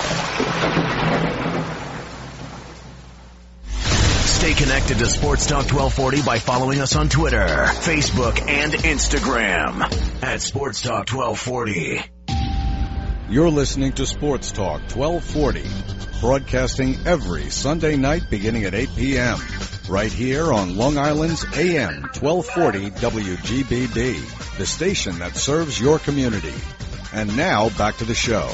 Stay connected to Sports Talk twelve forty by following us on Twitter, Facebook, and Instagram at Sports Talk twelve forty. You're listening to Sports Talk twelve forty, broadcasting every Sunday night beginning at eight p.m. right here on Long Island's A M twelve forty W G B B, the station that serves your community. And now, back to the show.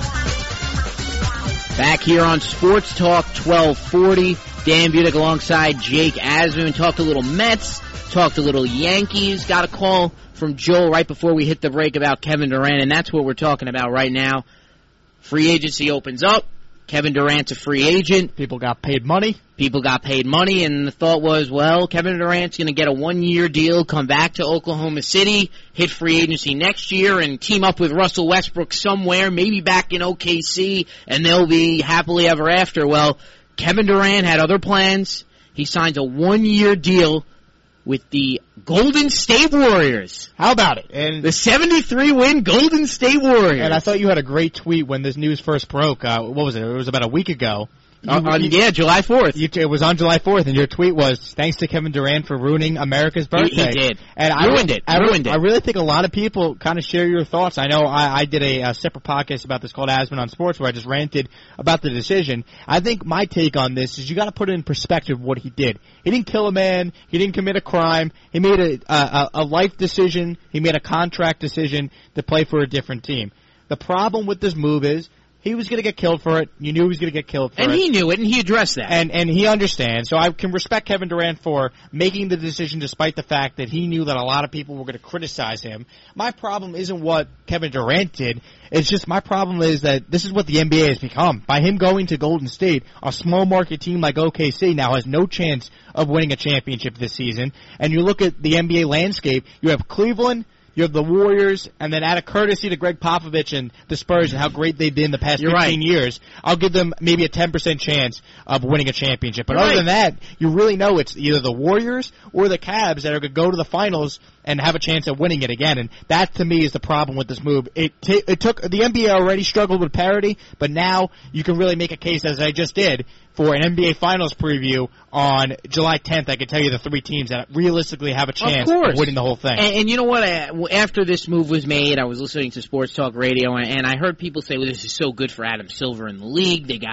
Back here on Sports Talk twelve forty, Dan Budick alongside Jake Asman. Talked a little Mets, talked a little Yankees. Got a call from Joel right before we hit the break about Kevin Durant, and that's what we're talking about right now. Free agency opens up. Kevin Durant's a free agent. People got paid money. People got paid money, and the thought was, well, Kevin Durant's going to get a one-year deal, come back to Oklahoma City, hit free agency next year, and team up with Russell Westbrook somewhere, maybe back in O K C, and they'll be happily ever after. Well, Kevin Durant had other plans. He signs a one-year deal with the Golden State Warriors. How about it? And the seventy-three win Golden State Warriors. And I thought you had a great tweet when this news first broke. Uh, what was it? It was about a week ago. You, uh, you, yeah, July fourth. You, it was on July fourth, and your tweet was, thanks to Kevin Durant for ruining America's birthday. He, he did. And ruined I, it. I, ruined I, it. I really think a lot of people kind of share your thoughts. I know I, I did a, a separate podcast about this called Asman on Sports where I just ranted about the decision. I think my take on this is you got to put it in perspective what he did. He didn't kill a man. He didn't commit a crime. He made a, a, a life decision. He made a contract decision to play for a different team. The problem with this move is he was going to get killed for it. You knew he was going to get killed for and it. And he knew it, and he addressed that. And and he understands. So I can respect Kevin Durant for making the decision despite the fact that he knew that a lot of people were going to criticize him. My problem isn't what Kevin Durant did. It's just my problem is that this is what the N B A has become. By him going to Golden State, a small market team like O K C now has no chance of winning a championship this season. And you look at the N B A landscape, you have Cleveland, you have the Warriors, and then out of courtesy to Greg Popovich and the Spurs and how great they've been the past You're fifteen right. years, I'll give them maybe a ten percent chance of winning a championship. But You're other right. than that, you really know it's either the Warriors or the Cavs that are going to go to the finals and have a chance of winning it again. And that, to me, is the problem with this move. It, t- it took the N B A already struggled with parity, but now you can really make a case, as I just did, for an N B A Finals preview on July tenth. I can tell you the three teams that realistically have a chance of, of winning the whole thing. And, and you know what? I, after this move was made, I was listening to Sports Talk Radio, and, and I heard people say, well, this is so good for Adam Silver in the league. They got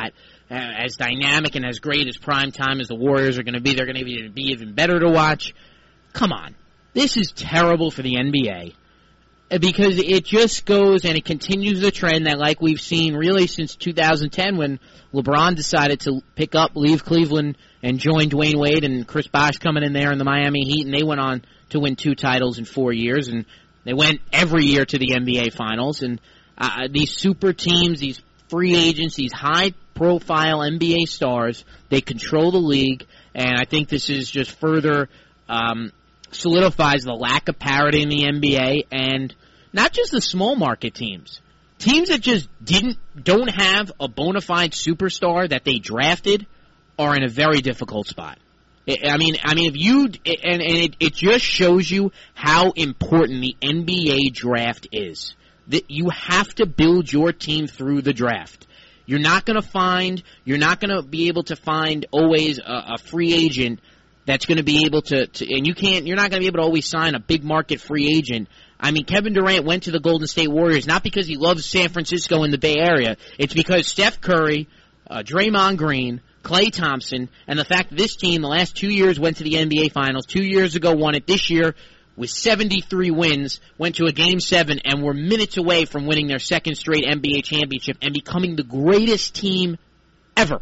uh, as dynamic and as great as prime time as the Warriors are going to be. They're going to be, be even better to watch. Come on. This is terrible for the N B A. Because it just goes and it continues the trend that, like we've seen really since two thousand ten when LeBron decided to pick up, leave Cleveland, and join Dwayne Wade and Chris Bosh coming in there in the Miami Heat, and they went on to win two titles in four years, and they went every year to the N B A Finals. And uh, these super teams, these free agents, these high-profile N B A stars, they control the league, and I think this is just further um, solidifies the lack of parity in the N B A, and not just the small market teams. Teams that just didn't don't have a bona fide superstar that they drafted are in a very difficult spot. I mean, I mean, if you and, and it, it just shows you how important the N B A draft is. That you have to build your team through the draft. You're not going to find, you're not going to be able to find always a, a free agent that's going to be able to, to, and you can't, you're not going to be able to always sign a big market free agent. I mean, Kevin Durant went to the Golden State Warriors not because he loves San Francisco and the Bay Area. It's because Steph Curry, uh, Draymond Green, Klay Thompson, and the fact that this team the last two years went to the N B A Finals, two years ago won it, this year with seventy-three wins, went to a Game seven, and were minutes away from winning their second straight N B A championship and becoming the greatest team ever.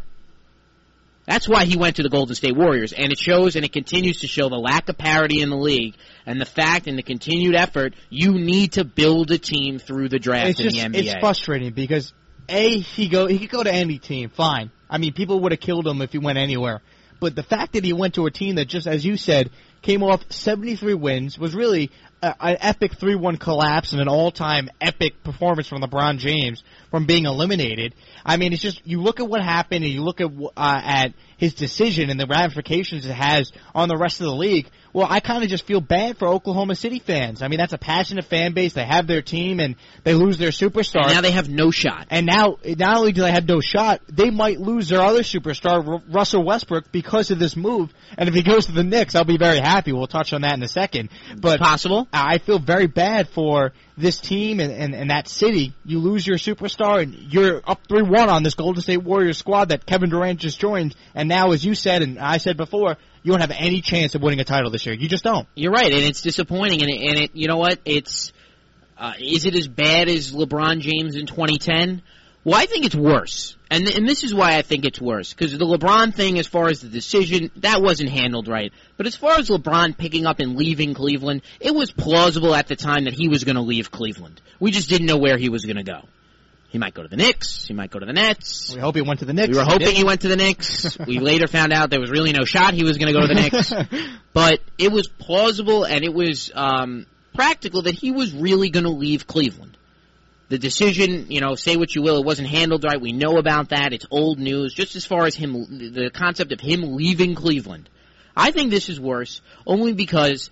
That's why he went to the Golden State Warriors, and it shows and it continues to show the lack of parity in the league and the fact and the continued effort you need to build a team through the draft it's in just, the N B A. It's frustrating because, A, he go he could go to any team, fine. I mean, people would have killed him if he went anywhere. But the fact that he went to a team that just, as you said, came off seventy-three wins, was really a, an epic three one collapse and an all-time epic performance from LeBron James from being eliminated. I mean, it's just, you look at what happened and you look at uh, at his decision and the ramifications it has on the rest of the league. Well, I kind of just feel bad for Oklahoma City fans. I mean, that's a passionate fan base. They have their team and they lose their superstar. And now they have no shot. And now, not only do they have no shot, they might lose their other superstar, R- Russell Westbrook, because of this move. And if he goes to the Knicks, I'll be very happy. We'll touch on that in a second. But it's possible. I feel very bad for this team and, and, and that city. You lose your superstar and you're up three one on this Golden State Warriors squad that Kevin Durant just joined. And now, as you said and I said before, you don't have any chance of winning a title this year. You just don't. You're right, and it's disappointing. And it, and it you know what? It's uh, is it as bad as LeBron James in twenty ten? Well, I think it's worse, and and this is why I think it's worse, because the LeBron thing, as far as the decision, that wasn't handled right. But as far as LeBron picking up and leaving Cleveland, it was plausible at the time that he was going to leave Cleveland. We just didn't know where he was going to go. He might go to the Knicks. He might go to the Nets. We hope he went to the Knicks. We were hoping he, he went to the Knicks. We later found out there was really no shot he was going to go to the Knicks. But it was plausible and it was um, practical that he was really going to leave Cleveland. The decision, you know, say what you will, it wasn't handled right. We know about that. It's old news. Just as far as him, the concept of him leaving Cleveland. I think this is worse only because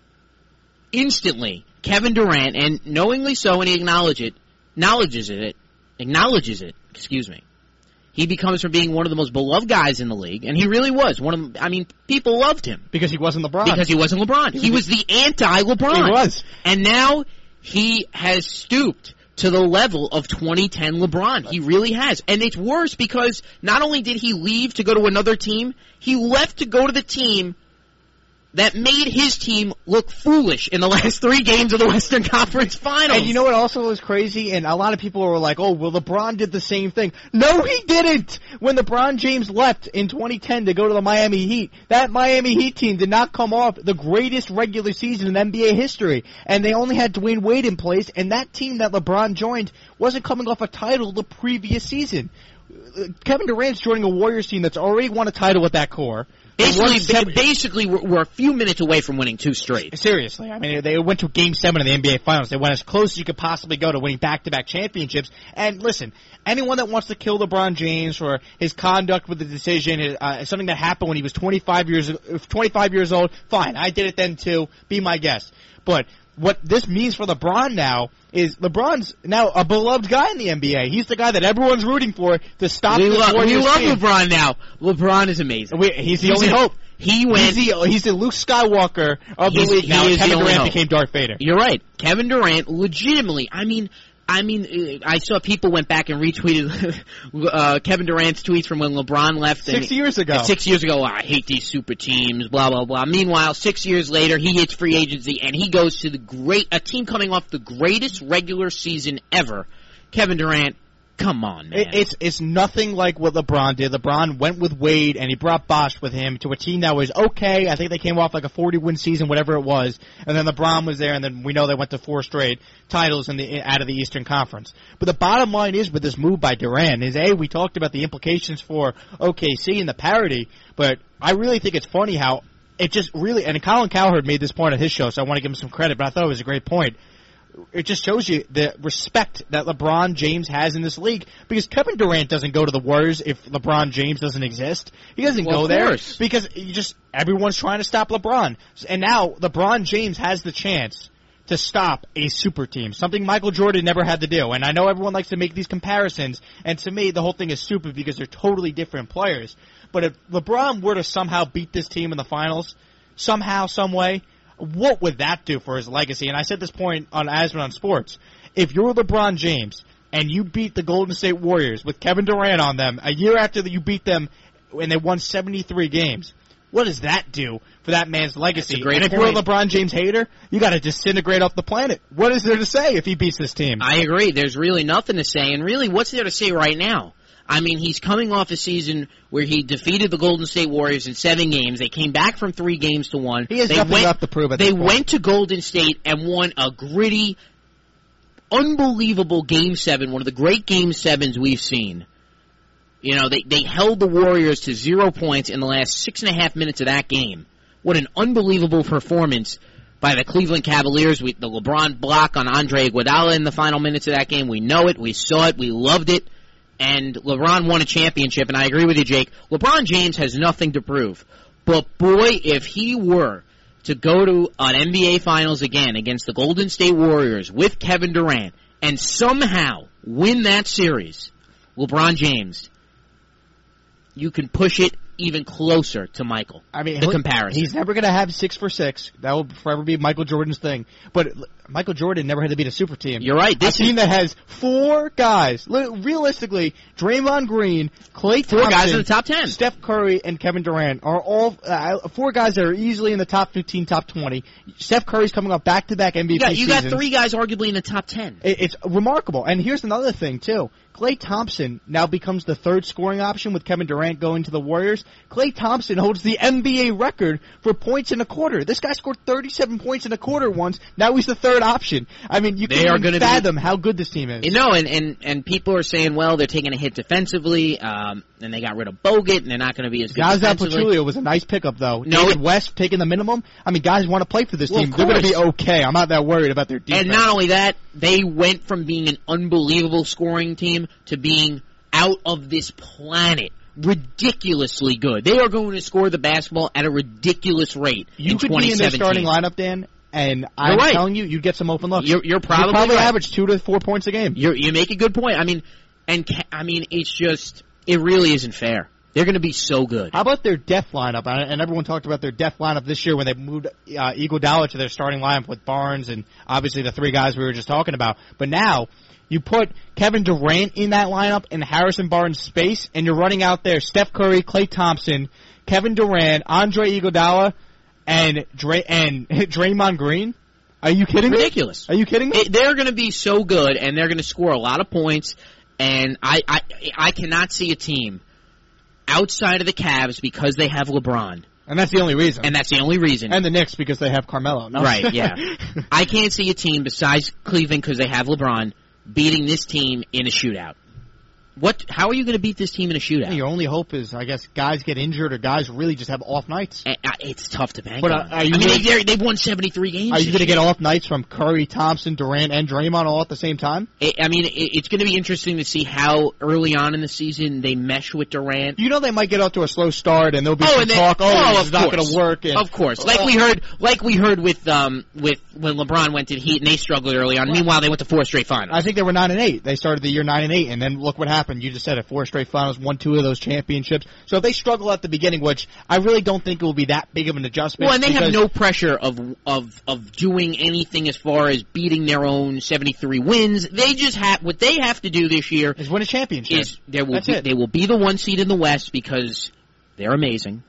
instantly Kevin Durant, and knowingly so, and he acknowledges it, acknowledges it, acknowledges it, excuse me. He becomes from being one of the most beloved guys in the league, and he really was. One of, I mean, people loved him. Because he wasn't LeBron. Because he wasn't LeBron. He was the anti-LeBron. He was. And now he has stooped to the level of twenty ten LeBron. He really has. And it's worse because not only did he leave to go to another team, he left to go to the team that made his team look foolish in the last three games of the Western Conference Finals. And you know what also was crazy? And a lot of people were like, oh, well, LeBron did the same thing. No, he didn't! When LeBron James left in twenty ten to go to the Miami Heat, that Miami Heat team did not come off the greatest regular season in N B A history. And they only had Dwayne Wade in place, and that team that LeBron joined wasn't coming off a title the previous season. Kevin Durant's joining a Warriors team that's already won a title with that core. Basically, seven, basically we're, we're a few minutes away from winning two straight. Seriously. I mean, they went to Game seven of the N B A Finals. They went as close as you could possibly go to winning back-to-back championships. And listen, anyone that wants to kill LeBron James for his conduct with the decision, uh, something that happened when he was twenty-five years, twenty-five years old, fine. I did it then too. Be my guest. But what this means for LeBron now is LeBron's now a beloved guy in the N B A. He's the guy that everyone's rooting for to stop we this lo- Warriors We love team. LeBron now. LeBron is amazing. We, he's the he's only a, hope. He went. He's the, he's the Luke Skywalker of the he's, league now. He Kevin Durant became Darth Vader. You're right. Kevin Durant, legitimately, I mean, I mean, I saw people went back and retweeted uh, Kevin Durant's tweets from when LeBron left. Six and, years ago. Six years ago, oh, I hate these super teams, blah, blah, blah. Meanwhile, six years later, he hits free agency, and he goes to the great a team coming off the greatest regular season ever. Kevin Durant, come on, man. It, it's it's nothing like what LeBron did. LeBron went with Wade, and he brought Bosh with him to a team that was okay. I think they came off like a forty-win season, whatever it was. And then LeBron was there, and then we know they went to four straight titles in the out of the Eastern Conference. But the bottom line is with this move by Durant is, A, we talked about the implications for O K C and the parity, but I really think it's funny how it just really – and Colin Cowherd made this point at his show, so I want to give him some credit, but I thought it was a great point. It just shows you the respect that LeBron James has in this league, because Kevin Durant doesn't go to the Warriors if LeBron James doesn't exist. He doesn't well, go there course. because you just everyone's trying to stop LeBron. And now LeBron James has the chance to stop a super team, something Michael Jordan never had to do. And I know everyone likes to make these comparisons, and to me the whole thing is stupid because they're totally different players. But if LeBron were to somehow beat this team in the finals, somehow, some way, what would that do for his legacy? And I said this point on Asman on Sports. If you're LeBron James and you beat the Golden State Warriors with Kevin Durant on them a year after you beat them and they won seventy-three games, what does that do for that man's legacy? That's a great and if point. you're a LeBron James hater, you got to disintegrate off the planet. What is there to say if he beats this team? I agree. There's really nothing to say. And really, what's there to say right now? I mean, he's coming off a season where he defeated the Golden State Warriors in seven games. They came back from three games to one. He has they nothing went, left to prove at They this point. went to Golden State and won a gritty, unbelievable Game seven, one of the great Game sevens we've seen. You know, they, they held the Warriors to zero points in the last six and a half minutes of that game. What an unbelievable performance by the Cleveland Cavaliers. We, the LeBron block on Andre Iguodala in the final minutes of that game. We know it. We saw it. We loved it. And LeBron won a championship, and I agree with you, Jake. LeBron James has nothing to prove. But, boy, if he were to go to an N B A Finals again against the Golden State Warriors with Kevin Durant and somehow win that series, LeBron James, you can push it even closer to Michael. I mean, the comparison. He's never going to have six for six. That will forever be Michael Jordan's thing. But Michael Jordan never had to beat a super team. You're right. This a team that has four guys. Realistically, Draymond Green, Klay Thompson, four guys in the top ten. Steph Curry, and Kevin Durant are all uh, four guys that are easily in the top fifteen, top twenty. Steph Curry's coming off back-to-back M V P you got, you seasons. got three guys arguably in the top ten. It, it's remarkable. And here's another thing, too. Klay Thompson now becomes the third scoring option with Kevin Durant going to the Warriors. Klay Thompson holds the N B A record for points in a quarter. This guy scored thirty-seven points in a quarter once. Now he's the third option. I mean, you They can't are even gonna fathom be, how good this team is. You know, and, and, and people are saying, well, they're taking a hit defensively, um, and they got rid of Bogut, and they're not going to be as good Gaza defensively. Pachulia was a nice pickup, though. No, David it, West taking the minimum. I mean, guys want to play for this well, team. They're going to be course. okay. I'm not that worried about their defense. And not only that, they went from being an unbelievable scoring team to being out of this planet. Ridiculously good. They are going to score the basketball at a ridiculous rate You in could be in their twenty seventeen. starting lineup, Dan, and I'm right. telling you, you'd get some open looks. You're, you're probably, You'd probably right. average two to four points a game. You're, you make a good point. I mean, and I mean, it's just, it really isn't fair. They're going to be so good. How about their death lineup? And everyone talked about their death lineup this year when they moved uh, Iguodala to their starting lineup with Barnes and obviously the three guys we were just talking about. But now you put Kevin Durant in that lineup in Harrison Barnes' space, and you're running out there Steph Curry, Klay Thompson, Kevin Durant, Andre Iguodala, and Dray- and Draymond Green. Are you kidding Ridiculous. me? Are you kidding me? It, they're going to be so good, and they're going to score a lot of points. And I, I, I cannot see a team outside of the Cavs because they have LeBron. And that's the only reason. And that's the only reason. And the Knicks because they have Carmelo. No. Right, yeah. I can't see a team besides Cleveland because they have LeBron beating this team in a shootout. What? How are you going to beat this team in a shootout? Yeah, your only hope is, I guess, guys get injured or guys really just have off nights. Uh, It's tough to bank But, uh, on. are you I mean, really- they, they've won seventy-three games. Are you this going to get year. off nights from Curry, Thompson, Durant, and Draymond all at the same time? I I mean, it- it's going to be interesting to see how early on in the season they mesh with Durant. You know they might get off to a slow start and there'll be Oh, some and they- talk, oh, oh, this of is not course. going to work. And, Of course, like Uh, we heard, like we heard with um with when LeBron went to the Heat and they struggled early on. Meanwhile, they went to four straight finals. I think they were nine and eight. They started the year nine and eight, and then look what happened. happened. You just said it, four straight finals, won two of those championships. So if they struggle at the beginning, which I really don't think it will be that big of an adjustment. Well, and they have no pressure of of of doing anything as far as beating their own seventy-three wins. They just have what they have to do this year is win a championship. Is there will That's be, it. They will be the one seed in the West because they're amazing,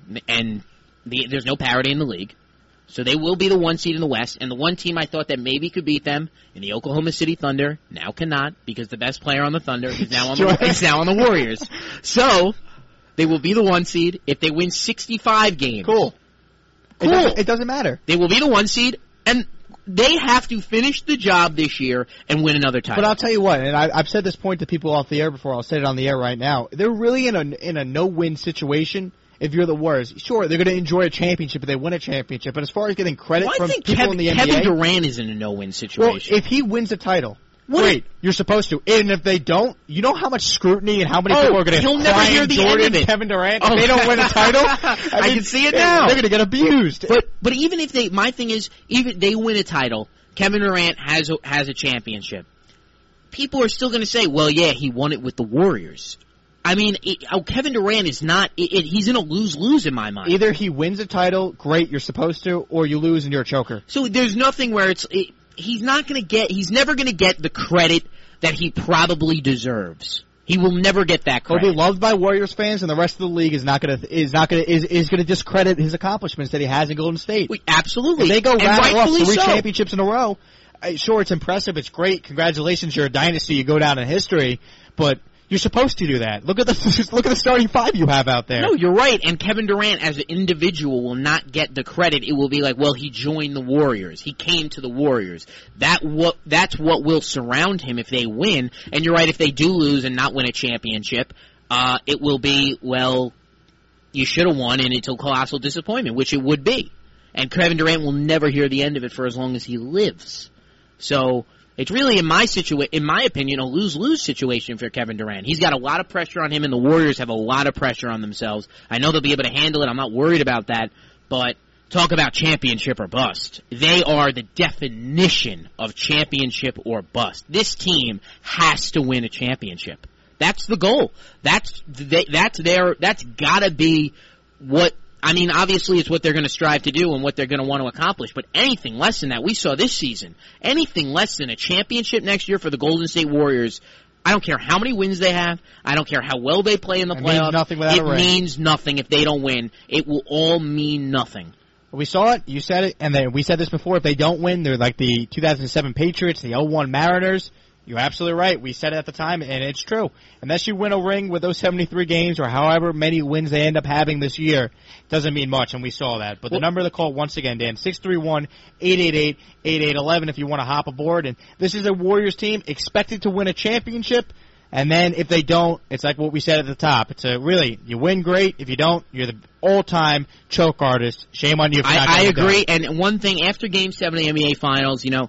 and the, there's no parity in the league. So they will be the one seed in the West, and the one team I thought that maybe could beat them in the Oklahoma City Thunder now cannot because the best player on the Thunder is now on the, is now on the Warriors. So they will be the one seed if they win sixty-five games. Cool. Cool. It doesn't, it doesn't matter. They will be the one seed, and they have to finish the job this year and win another title. But I'll tell you what, and I, I've said this point to people off the air before. I'll say it on the air right now. They're really in a in a no-win situation. If you're the Warriors, sure, they're going to enjoy a championship if they win a championship. But as far as getting credit well, from I think people Kevin, in the N B A, Kevin Durant is in a no-win situation. Well, if he wins a title, what great, you're supposed to. And if they don't, you know how much scrutiny and how many oh, people are going to he'll never hear the Jordan, end of it. Kevin Durant, oh. if they don't win a title. I, I mean, can see it now. They're going to get abused. But but even if they, my thing is, even they win a title, Kevin Durant has a, has a championship. People are still going to say, well, yeah, he won it with the Warriors. I mean, it, oh, Kevin Durant is not, it, it, he's in a lose-lose in my mind. Either he wins a title, great, you're supposed to, or you lose and you're a choker. So there's nothing where it's, it, he's not going to get, he's never going to get the credit that he probably deserves. He will never get that credit. He'll be loved by Warriors fans, and the rest of the league is not going to is not going to is is going to discredit his accomplishments that he has in Golden State. We, absolutely, if they go and rattle off three so. championships in a row. Uh, sure, it's impressive, it's great, congratulations, you're a dynasty, you go down in history, but you're supposed to do that. Look at the look at the starting five you have out there. No, you're right. And Kevin Durant, as an individual, will not get the credit. It will be like, well, he joined the Warriors. He came to the Warriors. That what that's what will surround him if they win. And you're right. If they do lose and not win a championship, uh, it will be, well, you should have won, and it's a colossal disappointment, which it would be. And Kevin Durant will never hear the end of it for as long as he lives. So. It's really, in my situa- in my opinion, a lose-lose situation for Kevin Durant. He's got a lot of pressure on him, and the Warriors have a lot of pressure on themselves. I know they'll be able to handle it. I'm not worried about that. But talk about championship or bust. They are the definition of championship or bust. This team has to win a championship. That's the goal. That's they, that's their. That's got to be what. I mean, obviously it's what they're going to strive to do and what they're going to want to accomplish, but anything less than that, we saw this season, anything less than a championship next year for the Golden State Warriors, I don't care how many wins they have, I don't care how well they play in the it playoffs, means nothing without it a ring. means nothing if they don't win. It will all mean nothing. We saw it, you said it, and then we said this before, if they don't win, they're like the two thousand seven Patriots, the oh one Mariners. You're absolutely right. We said it at the time, and it's true. Unless you win a ring with those seventy-three games or however many wins they end up having this year, doesn't mean much, and we saw that. But the well, number to call, once again, Dan, six three one, eight eight eight, eight eight one one if you want to hop aboard. And this is a Warriors team expected to win a championship, and then if they don't, it's like what we said at the top. It's a really, you win great. If you don't, you're the all-time choke artist. Shame on you for not I, I getting agree, done. and one thing, after Game seven of the N B A Finals, you know,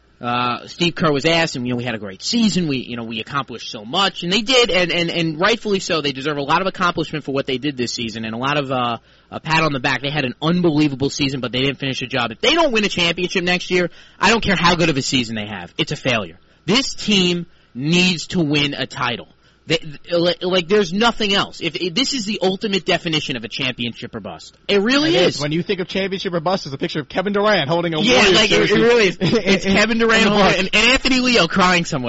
Uh, Steve Kerr was asked, and you know, we had a great season. We, you know, we accomplished so much, and they did, and, and, and rightfully so. They deserve a lot of accomplishment for what they did this season, and a lot of uh, a pat on the back. They had an unbelievable season, but they didn't finish the job. If they don't win a championship next year, I don't care how good of a season they have. It's a failure. This team needs to win a title. They, like, there's nothing else. If, if this is the ultimate definition of a championship or bust, it really it is. is. When you think of championship or bust, it's a picture of Kevin Durant holding a yeah, Warriors like it, jersey. it really is. It's Kevin Durant holding, and Anthony Leo crying somewhere.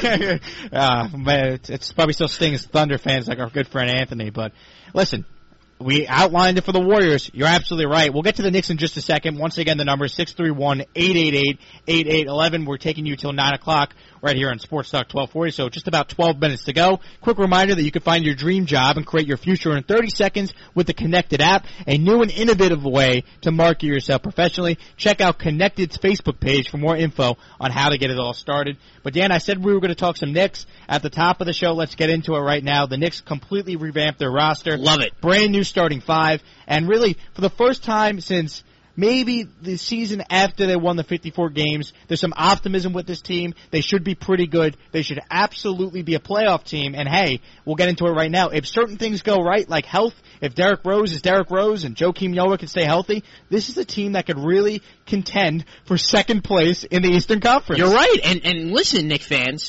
uh, man, it's, it's probably still stings Thunder fans like our good friend Anthony. But listen, we outlined it for the Warriors. You're absolutely right. We'll get to the Knicks in just a second. Once again, the number is six three one, eight eight eight, eight eight one one. We're taking you till nine o'clock right here on Sports Talk twelve forty, so just about twelve minutes to go. Quick reminder that you can find your dream job and create your future in thirty seconds with the Connected app, a new and innovative way to market yourself professionally. Check out Connected's Facebook page for more info on how to get it all started. But Dan, I said we were going to talk some Knicks at the top of the show. Let's get into it right now. The Knicks completely revamped their roster. Love it. Brand new starting five, and really, for the first time since maybe the season after they won the fifty-four games, there's some optimism with this team. They should be pretty good. They should absolutely be a playoff team, and hey, we'll get into it right now. If certain things go right, like health, if Derrick Rose is Derrick Rose and Joakim Noah can stay healthy, this is a team that could really contend for second place in the Eastern Conference. You're right, and, and listen, Knicks fans,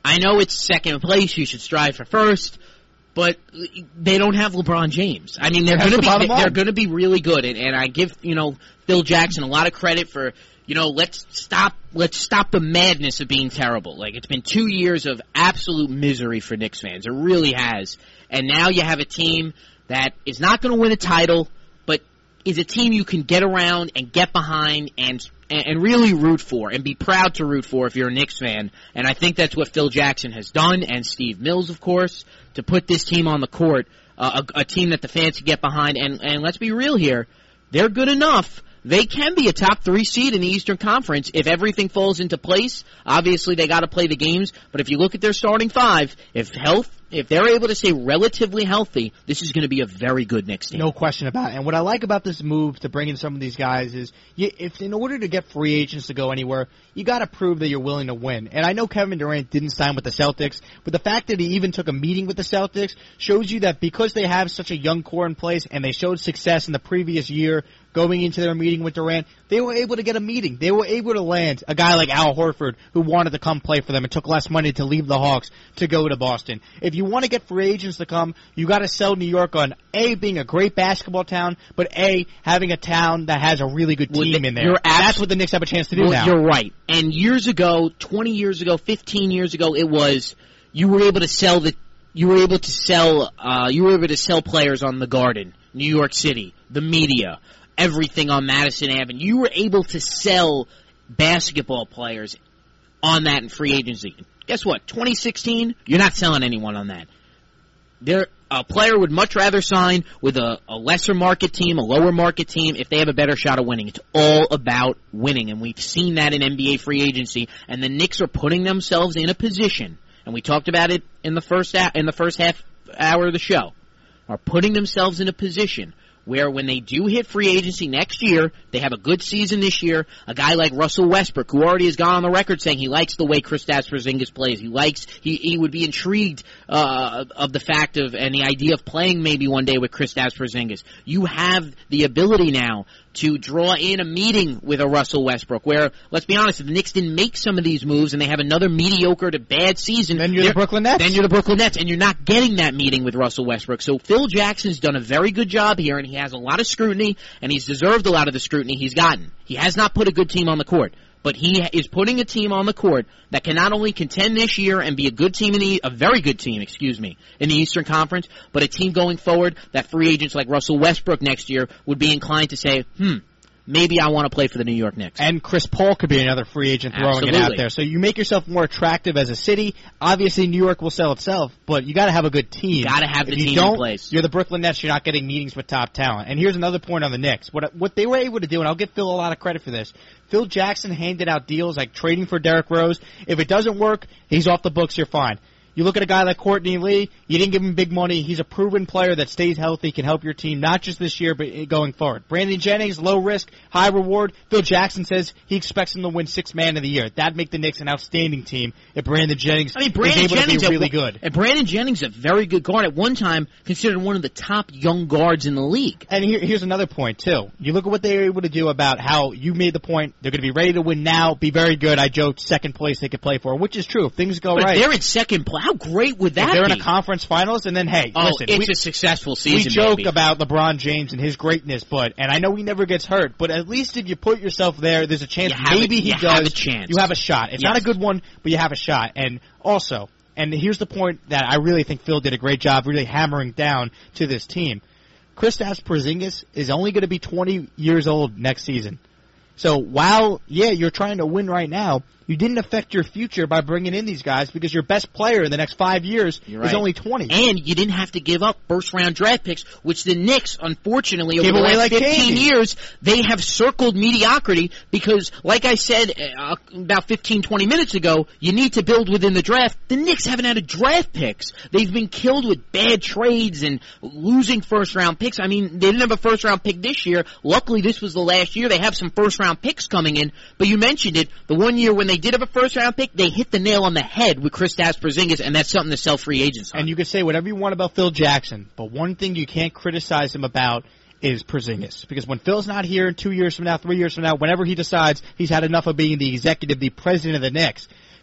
I know it's second place. You should strive for first. But they don't have LeBron James. I mean, they're going to be the they're going to be really good, and, and I give you know Phil Jackson a lot of credit for you know let's stop let's stop the madness of being terrible. Like it's been two years of absolute misery for Knicks fans. It really has, and now you have a team that is not going to win a title, but is a team you can get around and get behind and. And really root for, and be proud to root for if you're a Knicks fan. And I think that's what Phil Jackson has done, and Steve Mills, of course, to put this team on the court, uh, a, a team that the fans can get behind. And, and let's be real here, they're good enough. They can be a top three seed in the Eastern Conference if everything falls into place. Obviously, they got to play the games, but if you look at their starting five, if health, if they're able to stay relatively healthy, this is going to be a very good Knicks team. No question about it. And what I like about this move to bring in some of these guys is, you, if in order to get free agents to go anywhere, you got to prove that you're willing to win. And I know Kevin Durant didn't sign with the Celtics, but the fact that he even took a meeting with the Celtics shows you that because they have such a young core in place and they showed success in the previous year going into their meeting with Durant, they were able to get a meeting. They were able to land a guy like Al Horford who wanted to come play for them and took less money to leave the Hawks to go to Boston. If you want to get free agents to come, you got to sell New York on A, being a great basketball town, but A, having a town that has a really good team well, in there. Abs- That's what the Knicks have a chance to do well, now. You're right. And years ago, twenty years ago, fifteen years ago, it was you were able to sell the you were able to sell uh, you were able to sell players on the Garden, New York City, the media, everything on Madison Avenue. You were able to sell basketball players on that in free agency. Guess what? twenty sixteen, you're not selling anyone on that. There, a player would much rather sign with a, a lesser market team, a lower market team, if they have a better shot of winning. It's all about winning, and we've seen that in N B A free agency. And the Knicks are putting themselves in a position, and we talked about it in the first a- in the first half hour of the show, are putting themselves in a position where when they do hit free agency next year, they have a good season this year. A guy like Russell Westbrook, who already has gone on the record saying he likes the way Kristaps Porzingis plays. He likes, he, he would be intrigued uh, of the fact of and the idea of playing maybe one day with Kristaps Porzingis. You have the ability now to draw in a meeting with a Russell Westbrook, where, let's be honest, if the Knicks didn't make some of these moves and they have another mediocre to bad season, then you're the Brooklyn Nets. Then you're the Brooklyn Nets, and you're not getting that meeting with Russell Westbrook. So Phil Jackson's done a very good job here, and he has a lot of scrutiny, and he's deserved a lot of the scrutiny he's gotten. He has not put a good team on the court, but he is putting a team on the court that can not only contend this year and be a good team in the a very good team, excuse me, in the Eastern Conference, but a team going forward that free agents like Russell Westbrook next year would be inclined to say, hmm, maybe I want to play for the New York Knicks. And Chris Paul could be another free agent throwing Absolutely. it out there. So you make yourself more attractive as a city. Obviously, New York will sell itself, but you got to have a good team. Got to have the if you team don't, in place. You're the Brooklyn Nets. You're not getting meetings with top talent. And here's another point on the Knicks. What what they were able to do, and I'll give Phil a lot of credit for this. Phil Jackson handed out deals like trading for Derrick Rose. If it doesn't work, he's off the books. You're fine. You look at a guy like Courtney Lee, you didn't give him big money. He's a proven player that stays healthy, can help your team, not just this year, but going forward. Brandon Jennings, low risk, high reward. Phil Jackson says he expects him to win sixth man of the year. That'd make the Knicks an outstanding team if Brandon Jennings I mean, Brandon is able Jennings to be really a, good. And Brandon Jennings is a very good guard. At one time, considered one of the top young guards in the league. And here, here's another point, too. You look at what they were able to do about how you made the point, they're going to be ready to win now, be very good. I joked, second place they could play for, which is true. If things go but right. If they're in second place, how great would that if they're be? in a conference finals, and then, hey, oh, listen. it's we, a successful season, We joke baby. about LeBron James and his greatness, but, and I know he never gets hurt, but at least if you put yourself there, there's a chance maybe a, he you does. Have a chance. You have a shot. It's yes. not a good one, but you have a shot. And also, and here's the point that I really think Phil did a great job really hammering down to this team. Kristaps Porzingis is only going to be twenty years old next season. So while, yeah, you're trying to win right now, you didn't affect your future by bringing in these guys because your best player in the next five years You're is right. only twenty. And you didn't have to give up first-round draft picks, which the Knicks, unfortunately, over Give the away last like fifteen candy. years, they have circled mediocrity because, like I said uh, about fifteen, twenty minutes ago, you need to build within the draft. The Knicks haven't had a draft picks. They've been killed with bad trades and losing first-round picks. I mean, they didn't have a first-round pick this year. Luckily, this was the last year. They have some first-round picks coming in. But you mentioned it, the one year when they did have a first-round pick, they hit the nail on the head with Kristaps Porzingis, and that's something to sell free agents on. And you can say whatever you want about Phil Jackson, but one thing you can't criticize him about is Porzingis. Because when Phil's not here two years from now, three years from now, whenever he decides he's had enough of being the executive, the president of the Knicks,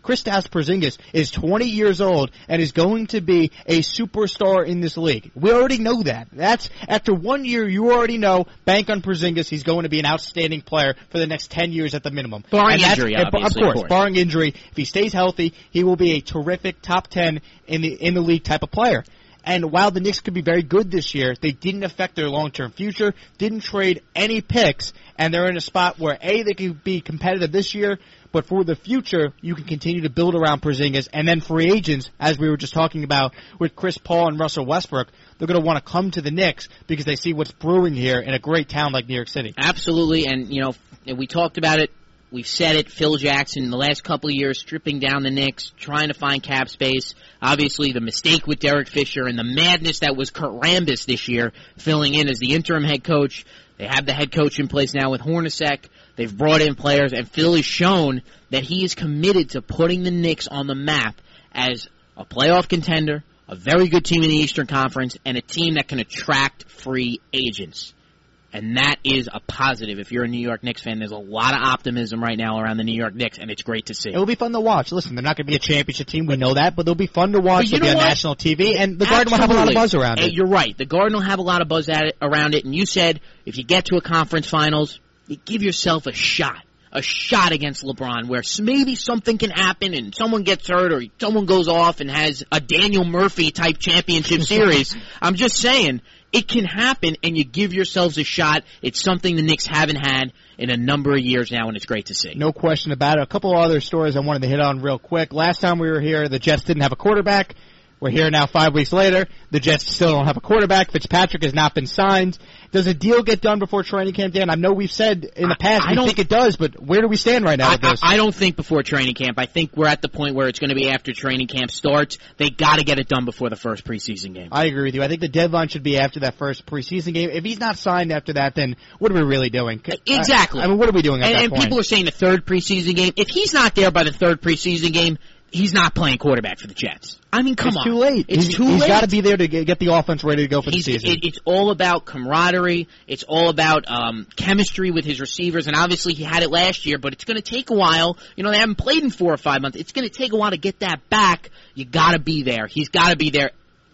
Kristaps Porzingis is twenty years old and is going to be a superstar in this league. We already know that. That's after one year, you already know, bank on Porzingis, he's going to be an outstanding player for the next ten years at the minimum. Barring injury, obviously. Of course, of course, barring injury. If he stays healthy, he will be a terrific top ten in the in the league type of player. And while the Knicks could be very good this year, they didn't affect their long-term future, didn't trade any picks, and they're in a spot where, A, they can be competitive this year, but for the future, you can continue to build around Porzingis, and then free agents, as we were just talking about with Chris Paul and Russell Westbrook, they're going to want to come to the Knicks because they see what's brewing here in a great town like New York City. Absolutely, and, you know, we talked about it. We've said it, Phil Jackson, in the last couple of years, stripping down the Knicks, trying to find cap space. Obviously, the mistake with Derek Fisher and the madness that was Kurt Rambis this year, filling in as the interim head coach. They have the head coach in place now with Hornacek. They've brought in players, and Phil has shown that he is committed to putting the Knicks on the map as a playoff contender, a very good team in the Eastern Conference, and a team that can attract free agents. And that is a positive. If you're a New York Knicks fan, there's a lot of optimism right now around the New York Knicks, and it's great to see. It will be fun to watch. Listen, they're not going to be a championship team. We know that, but they'll be fun to watch. They'll be on national T V, and the Garden will have a lot of buzz around it. You're right. The Garden will have a lot of buzz at it, around it, and you said if you get to a conference finals, you give yourself a shot. A shot against LeBron where maybe something can happen and someone gets hurt or someone goes off and has a Daniel Murphy-type championship series. I'm just saying, it can happen, and you give yourselves a shot. It's something the Knicks haven't had in a number of years now, and it's great to see. No question about it. A couple of other stories I wanted to hit on real quick. Last time we were here, the Jets didn't have a quarterback. We're here now five weeks later. The Jets still don't have a quarterback. Fitzpatrick has not been signed. Does a deal get done before training camp, Dan? I know we've said in the past I, I we think it does, but where do we stand right now I, with this? I, I don't think before training camp. I think we're at the point where it's going to be after training camp starts. They got to get it done before the first preseason game. I agree with you. I think the deadline should be after that first preseason game. If he's not signed after that, then what are we really doing? Exactly. I, I mean, what are we doing at and, that and point? And people are saying the third preseason game. If he's not there by the third preseason game, he's not playing quarterback for the Jets. I mean, come it's on. It's too late. It's he's, too he's late. He's got to be there to get the offense ready to go for he's, the season. It, it's all about camaraderie. It's all about um, chemistry with his receivers, and obviously he had it last year, but it's going to take a while. You know, they haven't played in four or five months. It's going to take a while to get that back. You got to be there. He's got to be there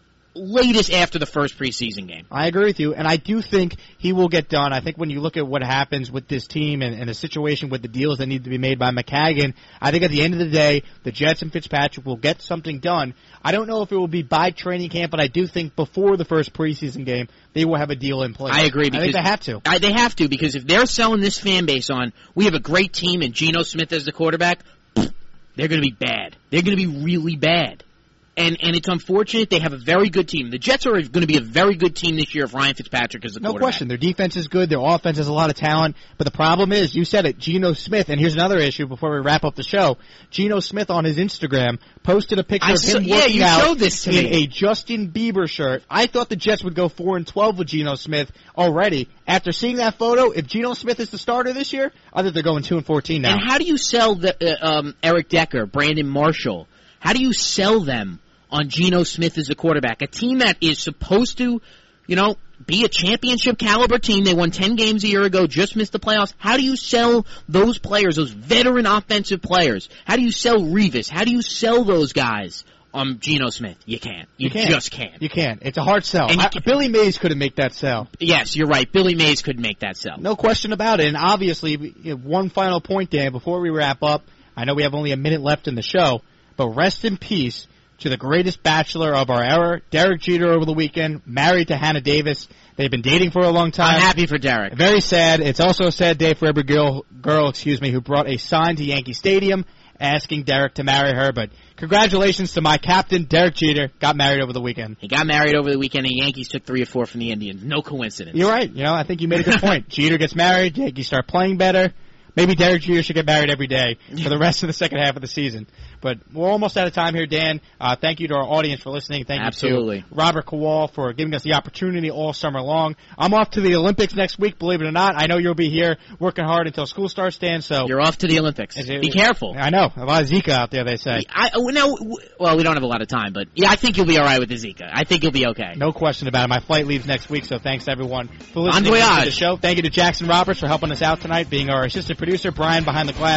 latest after the first preseason game. I agree with you, and I do think he will get done. I think when you look at what happens with this team and, and the situation with the deals that need to be made by McCaggan, I think at the end of the day, the Jets and Fitzpatrick will get something done. I don't know if it will be by training camp, but I do think before the first preseason game, they will have a deal in place. I agree. Because I think they have to. I, they have to, because if they're selling this fan base on, we have a great team and Geno Smith as the quarterback, they're going to be bad. They're going to be really bad. And and it's unfortunate. They have a very good team. The Jets are going to be a very good team this year if Ryan Fitzpatrick is the quarterback. No question. Their defense is good. Their offense has a lot of talent. But the problem is, you said it, Geno Smith. And here's another issue before we wrap up the show. Geno Smith on his Instagram posted a picture I of saw, him yeah, working you out showed this to in me. a Justin Bieber shirt. I thought the Jets would go four and twelve with Geno Smith already. After seeing that photo, if Geno Smith is the starter this year, I think they're going two and fourteen now. And how do you sell the, uh, um, Eric Decker, Brandon Marshall? How do you sell them on Geno Smith as a quarterback? A team that is supposed to, you know, be a championship caliber team. They won ten games a year ago, just missed the playoffs. How do you sell those players, those veteran offensive players? How do you sell Revis? How do you sell those guys on Geno Smith? You can't. You, you can't. just can't. You can't. It's a hard sell. And I, Billy Mays couldn't make that sell. Yes, you're right. Billy Mays could make that sell. No question about it. And obviously, you know, one final point, Dan, before we wrap up. I know we have only a minute left in the show, but rest in peace to the greatest bachelor of our era, Derek Jeter, over the weekend, married to Hannah Davis. They've been dating for a long time. I'm happy for Derek. Very sad. It's also a sad day for every girl, girl, excuse me, who brought a sign to Yankee Stadium asking Derek to marry her. But congratulations to my captain, Derek Jeter, got married over the weekend. He got married over the weekend, and the Yankees took three or four from the Indians. No coincidence. You're right. You know, I think you made a good point. Jeter gets married, Yankees start playing better. Maybe Derek Jeter should get married every day for the rest of the second half of the season. But we're almost out of time here, Dan. Uh, thank you to our audience for listening. Thank Absolutely. you to Robert Kowal for giving us the opportunity all summer long. I'm off to the Olympics next week, believe it or not. I know you'll be here working hard until school starts, Dan. So you're off to the Olympics. It, be careful. I know. A lot of Zika out there, they say. I, no, well, we don't have a lot of time, but yeah, I think you'll be all right with the Zika. I think you'll be okay. No question about it. My flight leaves next week, so thanks everyone for listening bon to the show. Thank you to Jackson Roberts for helping us out tonight, being our assistant producer. Brian behind the glass.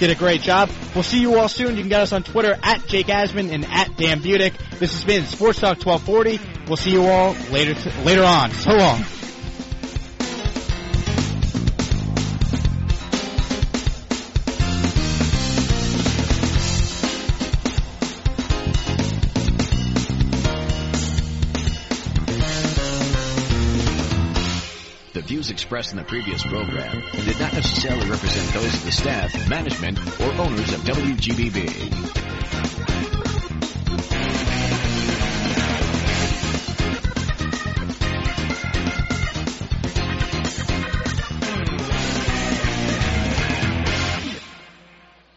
did a great job. We'll see you all soon. You can get us on Twitter at Jake Asman and at Dan Budick. This has been Sports Talk twelve forty. We'll see you all later t- later on. So long. The views expressed in the previous program did not necessarily represent those of the staff, management, or owners of W G B B.